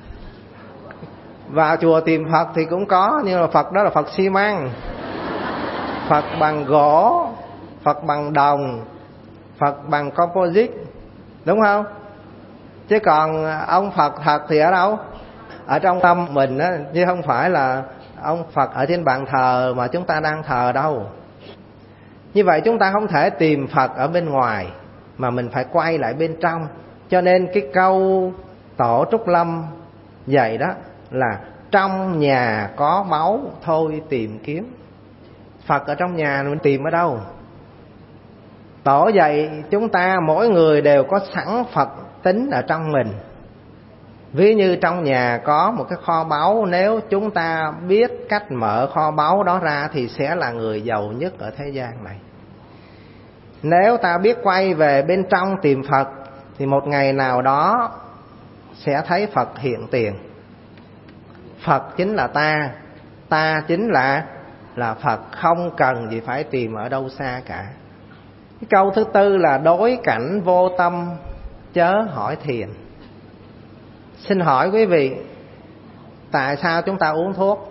Vào chùa tìm Phật thì cũng có, nhưng mà Phật đó là Phật xi măng, Phật bằng gỗ, Phật bằng đồng, Phật bằng composite, đúng không? Chứ còn ông Phật thật thì ở đâu? Ở trong tâm mình á, chứ không phải là ông Phật ở trên bàn thờ mà chúng ta đang thờ đâu. Như vậy chúng ta không thể tìm Phật ở bên ngoài, mà mình phải quay lại bên trong. Cho nên cái câu Tổ Trúc Lâm dạy đó là trong nhà có báu thôi tìm kiếm. Phật ở trong nhà mình tìm ở đâu? Tổ dạy chúng ta mỗi người đều có sẵn Phật tính ở trong mình. Ví như trong nhà có một cái kho báu, nếu chúng ta biết cách mở kho báu đó ra thì sẽ là người giàu nhất ở thế gian này. Nếu ta biết quay về bên trong tìm Phật thì một ngày nào đó sẽ thấy Phật hiện tiền. Phật chính là ta, ta chính là Phật, không cần gì phải tìm ở đâu xa cả. Cái câu thứ tư là đối cảnh vô tâm chớ hỏi thiền. Xin hỏi quý vị, tại sao chúng ta uống thuốc?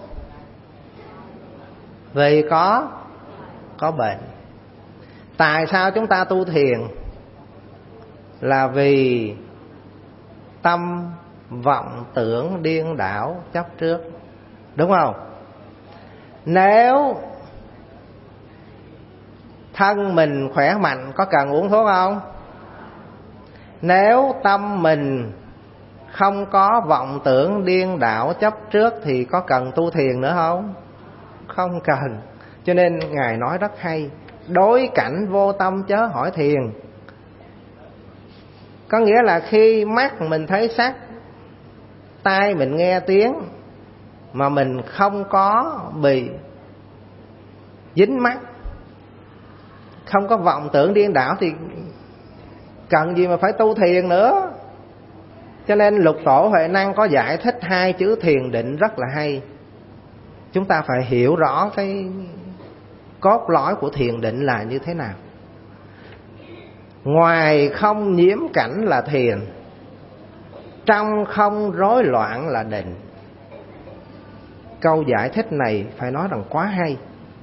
Vì có bệnh. Tại sao chúng ta tu thiền? Là vì tâm vọng tưởng điên đảo chấp trước, đúng không? Nếu thân mình khỏe mạnh có cần uống thuốc không? Nếu tâm mình không có vọng tưởng điên đảo chấp trước thì có cần tu thiền nữa không? Không cần. Cho nên Ngài nói rất hay, đối cảnh vô tâm chớ hỏi thiền. Có nghĩa là khi mắt mình thấy sắc, tai mình nghe tiếng, mà mình không có bị dính mắt, không có vọng tưởng điên đảo thì cần gì mà phải tu thiền nữa. Cho nên Lục Tổ Huệ Năng có giải thích hai chữ thiền định rất là hay. Chúng ta phải hiểu rõ cái cốt lõi của thiền định là như thế nào. Ngoài không nhiễm cảnh là thiền, trong không rối loạn là định. Câu giải thích này phải nói rằng quá hay.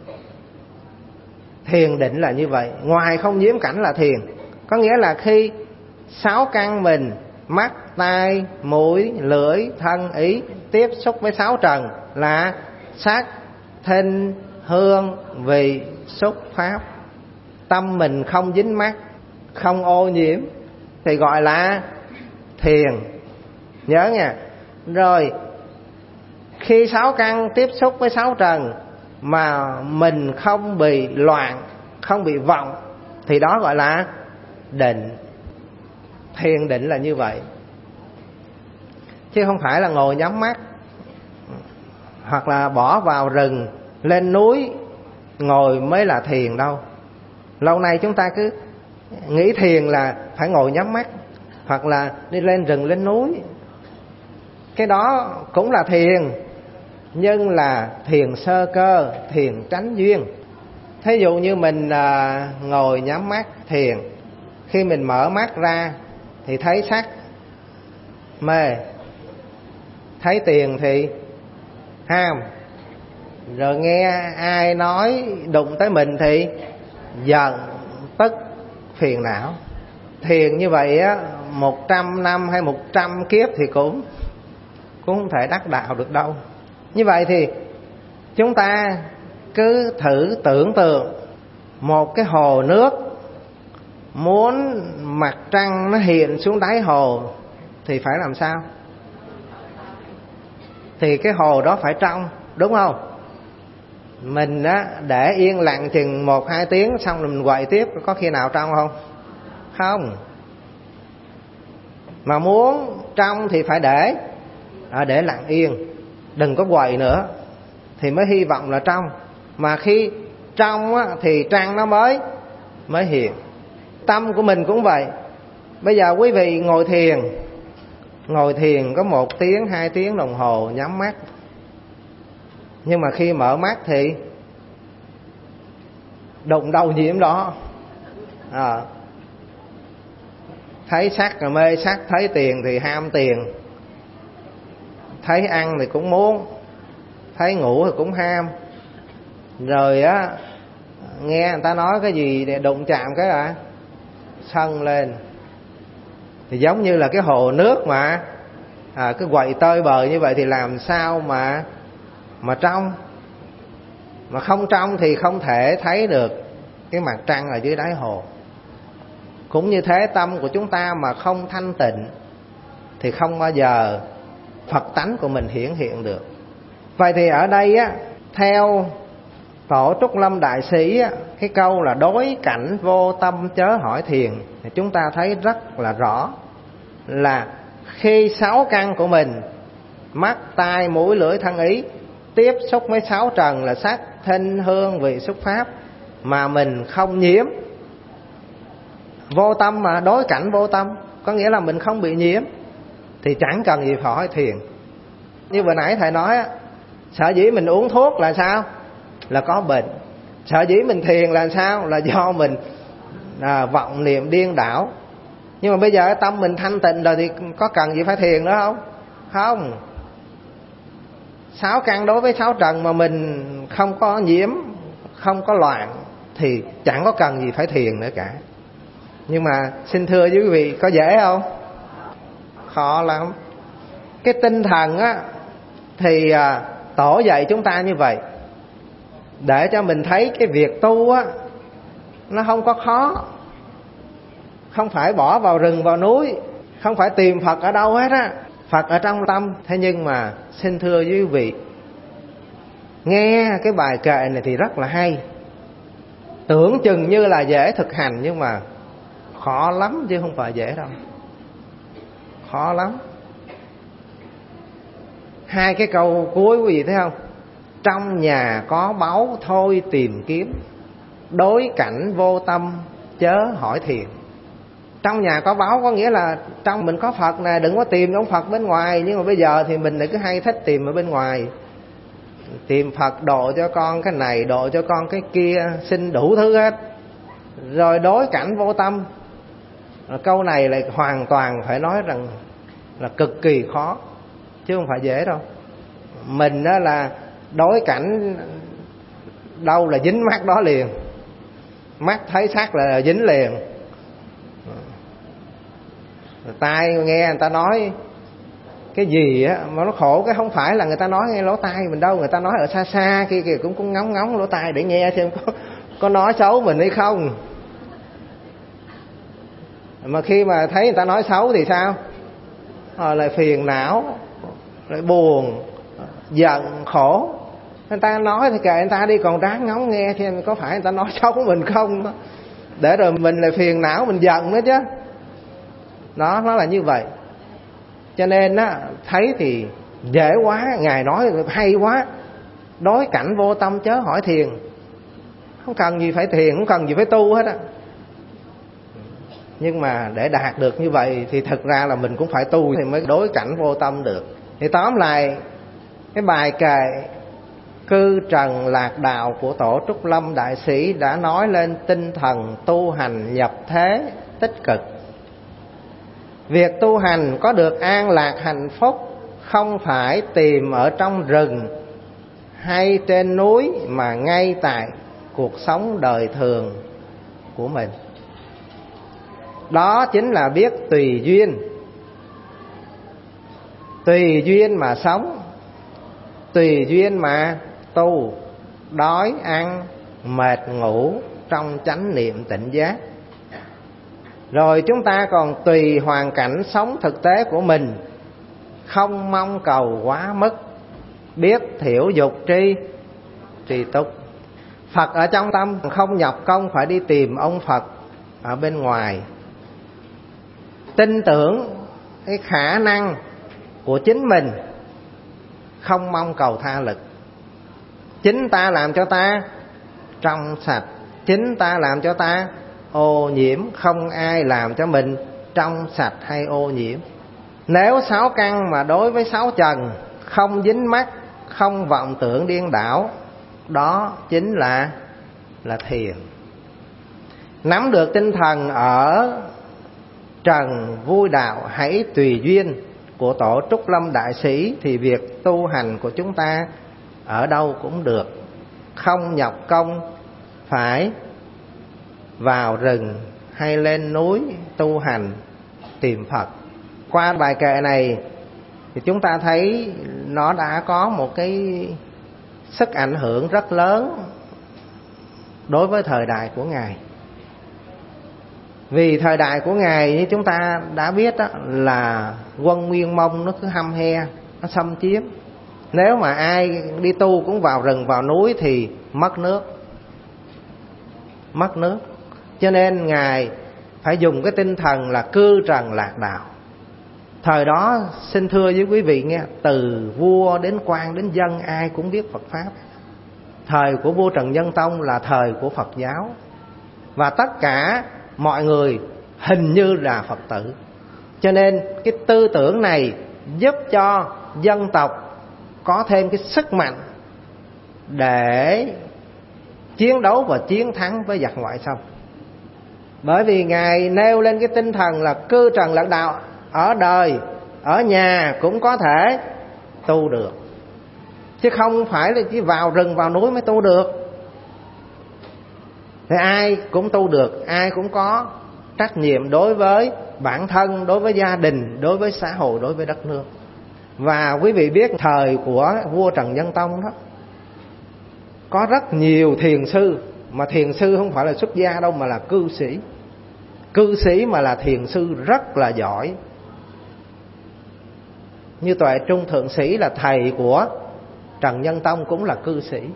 Thiền định là như vậy, ngoài không nhiễm cảnh là thiền. Có nghĩa là khi sáu căn mình, mắt, tai, mũi, lưỡi, thân, ý tiếp xúc với sáu trần là sắc, thinh, hương, vị, xúc, pháp. Tâm mình không dính mắc, không ô nhiễm thì gọi là thiền. Nhớ nha. Rồi khi sáu căn tiếp xúc với sáu trần mà mình không bị loạn, không bị vọng thì đó gọi là định. Thiền định là như vậy, chứ không phải là ngồi nhắm mắt hoặc là bỏ vào rừng lên núi ngồi mới là thiền đâu. Lâu nay chúng ta cứ nghĩ thiền là phải ngồi nhắm mắt hoặc là đi lên rừng lên núi. Cái đó cũng là thiền, nhưng là thiền sơ cơ, thiền tránh duyên. Thí dụ như mình ngồi nhắm mắt thiền, khi mình mở mắt ra thì thấy sắc mê, thấy tiền thì ham, rồi nghe ai nói đụng tới mình thì giận, tức, phiền não. Thiền như vậy á, 100 năm hay 100 kiếp thì cũng không thể đắc đạo được đâu. Như vậy thì chúng ta cứ thử tưởng tượng một cái hồ nước, muốn mặt trăng nó hiện xuống đáy hồ thì phải làm sao? Thì cái hồ đó phải trong, đúng không? Mình á, để yên lặng chừng 1-2 tiếng xong rồi mình quậy tiếp, có khi nào trong không? Không. Mà muốn trong thì phải để lặng yên, đừng có quậy nữa, thì mới hy vọng là trong. Mà khi trong á, thì trăng nó mới hiện. Tâm của mình cũng vậy. Bây giờ quý vị ngồi thiền có 1 tiếng 2 tiếng đồng hồ nhắm mắt, nhưng mà khi mở mắt thì đụng đâu nhiễm đó. Thấy sắc là mê sắc, thấy tiền thì ham tiền, thấy ăn thì cũng muốn, thấy ngủ thì cũng ham. Rồi á, nghe người ta nói cái gì để đụng chạm cái là sân lên. Thì giống như là cái hồ nước mà cứ quậy tơi bời như vậy thì làm sao mà trong. Mà không trong thì không thể thấy được cái mặt trăng ở dưới đáy hồ. Cũng như thế, tâm của chúng ta mà không thanh tịnh thì không bao giờ Phật tánh của mình hiển hiện được. Vậy thì ở đây á, theo Tổ Trúc Lâm Đại Sĩ á, cái câu là đối cảnh vô tâm chớ hỏi thiền, thì chúng ta thấy rất là rõ là khi 6 căn của mình, mắt, tai, mũi, lưỡi, thân, ý, tiếp xúc với 6 trần là sắc, thinh, hương, vị, xúc, pháp, mà mình không nhiễm. Vô tâm mà, đối cảnh vô tâm, có nghĩa là mình không bị nhiễm, thì chẳng cần gì phải hỏi thiền. Như vừa nãy thầy nói á, sở dĩ mình uống thuốc là sao? Là có bệnh. Sở dĩ mình thiền là sao? Là do mình vọng niệm điên đảo. Nhưng mà bây giờ tâm mình thanh tịnh rồi thì có cần gì phải thiền nữa không? Không. 6 căn đối với 6 trần mà mình không có nhiễm, không có loạn, thì chẳng có cần gì phải thiền nữa cả. Nhưng mà xin thưa với quý vị, có dễ không? Khó lắm. Cái tinh thần á, thì Tổ dạy chúng ta như vậy, để cho mình thấy cái việc tu á, nó không có khó. Không phải bỏ vào rừng vào núi, không phải tìm Phật ở đâu hết á. Phật ở trong tâm. Thế nhưng mà xin thưa với quý vị, nghe cái bài kệ này thì rất là hay, tưởng chừng như là dễ thực hành, nhưng mà khó lắm chứ không phải dễ đâu. Khó lắm. 2 cái câu cuối quý vị thấy không? Trong nhà có báu thôi tìm kiếm, đối cảnh vô tâm chớ hỏi thiền. Trong nhà có báu có nghĩa là trong mình có Phật nè, đừng có tìm ông Phật bên ngoài. Nhưng mà bây giờ thì mình lại cứ hay thích tìm ở bên ngoài. Tìm Phật độ cho con cái này, độ cho con cái kia, xin đủ thứ hết. Rồi đối cảnh vô tâm. Câu này lại hoàn toàn phải nói rằng là cực kỳ khó, chứ không phải dễ đâu. Mình đó là đối cảnh đâu là dính mắt đó liền. Mắt thấy sắc là dính liền. Tai nghe người ta nói cái gì á mà nó khổ, cái không phải là người ta nói nghe lỗ tai mình đâu, người ta nói ở xa xa kia kìa, cũng ngóng lỗ tai để nghe xem có nói xấu mình hay không. Mà khi mà thấy người ta nói xấu thì sao? Lại phiền não, lại buồn, giận, khổ. Người ta nói thì kệ người ta đi, còn ráng ngóng nghe xem có phải người ta nói xấu mình không, để rồi mình lại phiền não, mình giận nữa chứ. Đó, nó là như vậy. Cho nên á, thấy thì dễ quá, Ngài nói hay quá, đối cảnh vô tâm chớ hỏi thiền. Không cần gì phải thiền, không cần gì phải tu hết á. Nhưng mà để đạt được như vậy thì thực ra là mình cũng phải tu thì mới đối cảnh vô tâm được. Thì tóm lại, cái bài kệ Cư Trần Lạc Đạo của Tổ Trúc Lâm Đại Sĩ đã nói lên tinh thần tu hành nhập thế tích cực. Việc tu hành có được an lạc hạnh phúc không phải tìm ở trong rừng hay trên núi, mà ngay tại cuộc sống đời thường của mình. Đó chính là biết tùy duyên. Tùy duyên mà sống, tùy duyên mà tu, đói ăn, mệt ngủ trong chánh niệm tỉnh giác. Rồi chúng ta còn tùy hoàn cảnh sống thực tế của mình, không mong cầu quá mức, biết thiểu dục tri túc. Phật ở trong tâm, không nhập công phải đi tìm ông Phật ở bên ngoài. Tin tưởng cái khả năng của chính mình, không mong cầu tha lực. Chính ta làm cho ta trong sạch, chính ta làm cho ta ô nhiễm, không ai làm cho mình trong sạch hay ô nhiễm. Nếu sáu căn mà đối với sáu trần không dính mắc, không vọng tưởng điên đảo, đó chính là thiền. Nắm được tinh thần ở trần vui đạo hãy tùy duyên của tổ Trúc Lâm Đại Sĩ, thì việc tu hành của chúng ta ở đâu cũng được, không nhọc công phải vào rừng hay lên núi tu hành tìm Phật. Qua bài kệ này thì chúng ta thấy nó đã có một cái sức ảnh hưởng rất lớn đối với thời đại của Ngài. Vì thời đại của Ngài như chúng ta đã biết đó, là quân Nguyên Mông nó cứ hăm he, nó xâm chiếm. Nếu mà ai đi tu cũng vào rừng vào núi thì mất nước. Cho nên Ngài phải dùng cái tinh thần là cư trần lạc đạo. Thời đó xin thưa với quý vị nghe, từ vua đến quan đến dân ai cũng biết Phật Pháp. Thời của vua Trần Nhân Tông là thời của Phật giáo, và tất cả mọi người hình như là Phật tử. Cho nên cái tư tưởng này giúp cho dân tộc có thêm cái sức mạnh để chiến đấu và chiến thắng với giặc ngoại xâm. Bởi vì Ngài nêu lên cái tinh thần là cư trần lạc đạo, ở đời, ở nhà cũng có thể tu được, chứ không phải là chỉ vào rừng vào núi mới tu được. Thì ai cũng tu được, ai cũng có trách nhiệm đối với bản thân, đối với gia đình, đối với xã hội, đối với đất nước. Và quý vị biết thời của vua Trần Nhân Tông đó, có rất nhiều thiền sư, mà thiền sư không phải là xuất gia đâu mà là cư sĩ. Cư sĩ mà là thiền sư rất là giỏi. Như Tuệ Trung Thượng Sĩ là thầy của Trần Nhân Tông cũng là cư sĩ.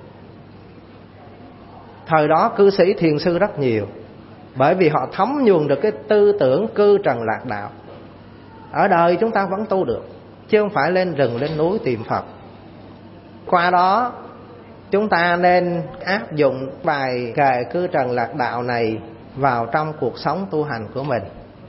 Thời đó cư sĩ thiền sư rất nhiều, bởi vì họ thấm nhuần được cái tư tưởng cư trần lạc đạo. Ở đời chúng ta vẫn tu được, chứ không phải lên rừng lên núi tìm Phật. Qua đó chúng ta nên áp dụng bài kệ cư trần lạc đạo này vào trong cuộc sống tu hành của mình.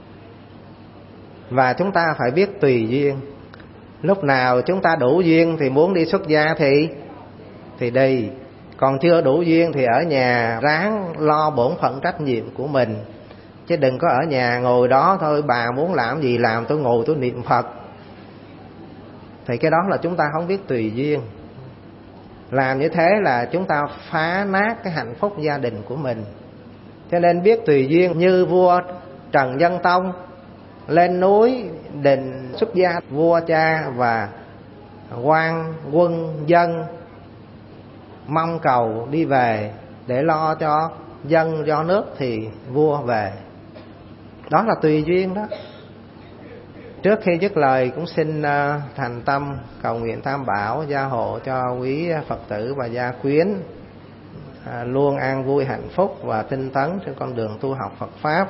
Và chúng ta phải biết tùy duyên. Lúc nào chúng ta đủ duyên thì muốn đi xuất gia thì đi. Còn chưa đủ duyên thì ở nhà ráng lo bổn phận trách nhiệm của mình. Chứ đừng có ở nhà ngồi đó thôi, bà muốn làm gì làm, tôi ngồi tôi niệm Phật. Thì cái đó là chúng ta không biết tùy duyên. Làm như thế là chúng ta phá nát cái hạnh phúc gia đình của mình. Cho nên biết tùy duyên, như vua Trần Nhân Tông lên núi định xuất gia, vua cha và quan quân dân mong cầu đi về để lo cho dân cho nước thì vua về. Đó là tùy duyên đó. Trước khi dứt lời cũng xin thành tâm cầu nguyện Tam Bảo gia hộ cho quý Phật tử và gia quyến luôn an vui hạnh phúc và tinh tấn trên con đường tu học Phật Pháp.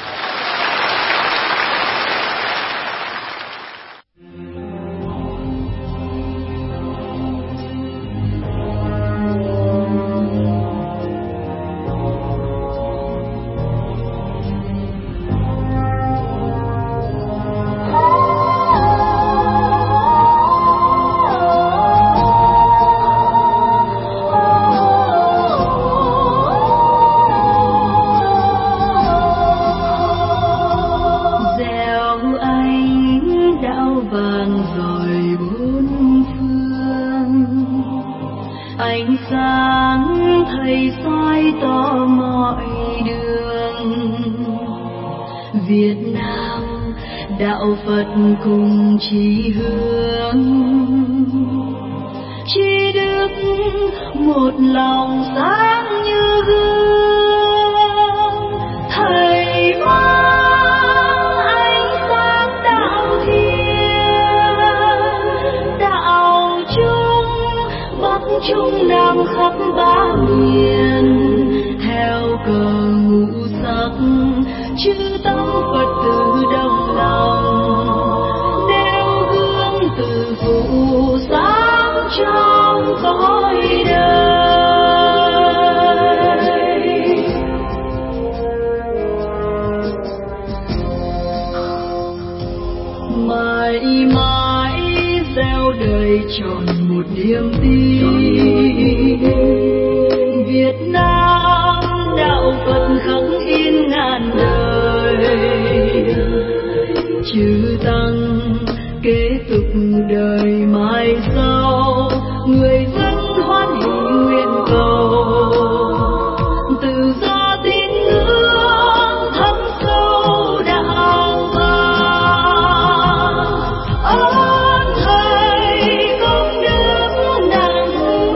Cùng chí hướng, chi đức một lòng sáng như gương. Thầy mang ánh sáng đạo thiên, đạo chung Bắc Trung Nam khắp ba miền. Theo cờ ngũ sắc chư tăng Phật tử đồng lòng, trong cõi đời. Mãi mãi gieo đời tròn một niềm tin, Việt Nam đạo Phật khắc in ngàn đời. Chư tăng kế tục đời mai sau, người dân hoan hỷ nguyện cầu tự do tín ngưỡng thấm sâu đạo vàng. Ơn thầy công đức nặng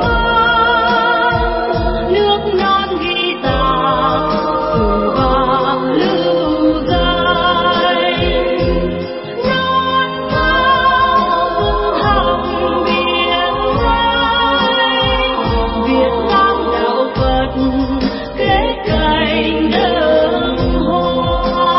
mang, nước non ghi tạc sử vàng lưu danh. Non cao học biển danh, Việt Nam đạo Phật kết cành đường hoa.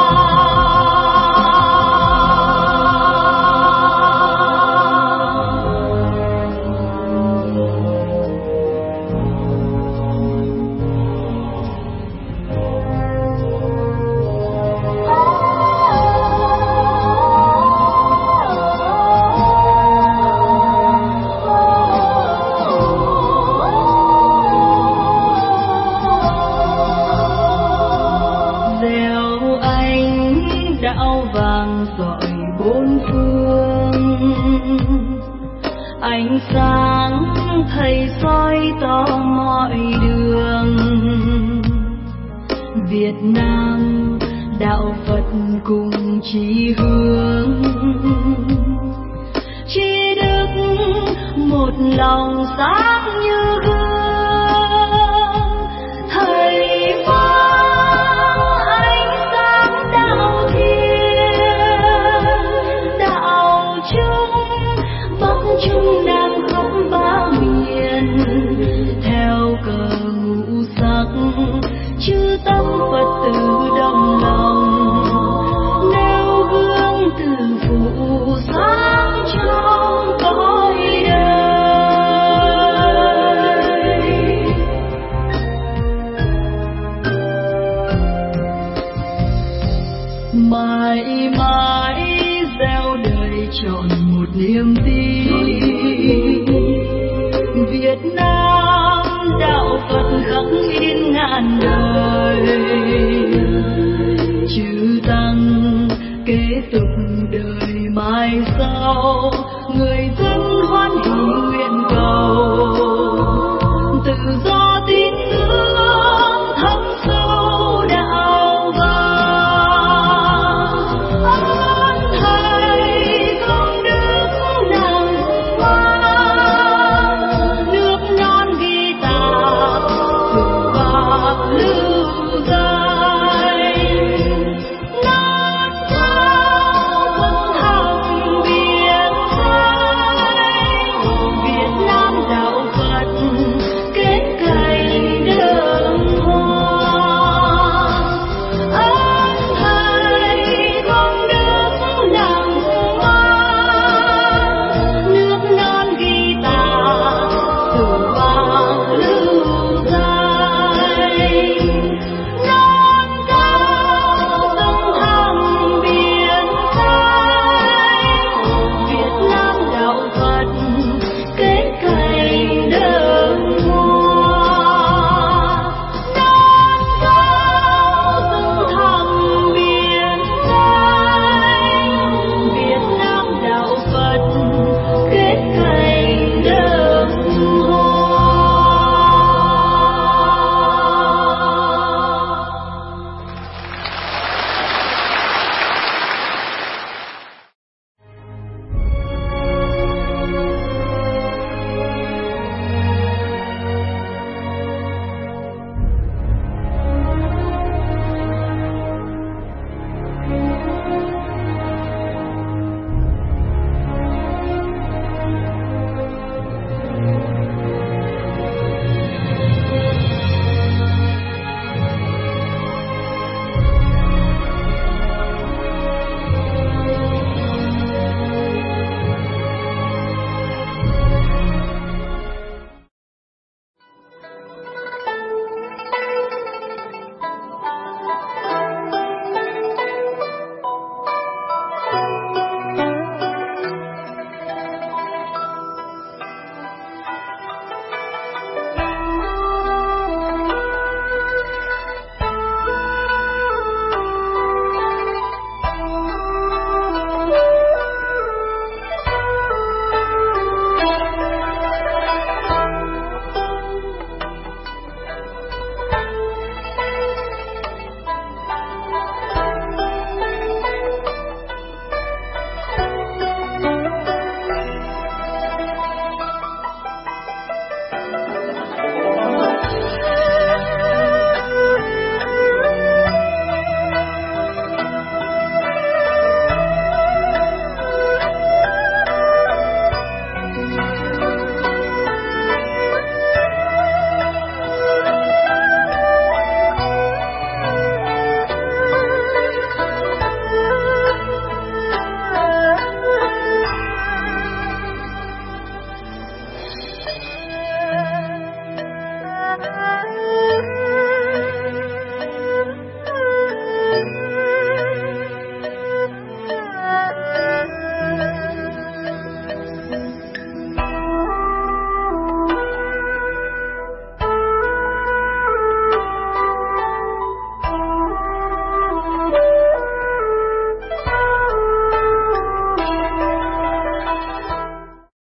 Gieo ánh đạo vàng rọi bốn phương, ánh sáng thầy soi tỏ mọi đường. Việt Nam đạo Phật cùng chí hướng, chi đức một lòng sáng như gương. Thầy phóng ánh sáng đạo thiên, đạo chung bắc trung nam khắp ba miền. Theo cờ ngũ sắc chư tâm Phật tử đồng lòng, nêu gương từ phụ sáng trong cõi đời. Mãi mãi gieo đời tròn một niềm tin, Việt Nam đạo Phật khắc in ngàn đời.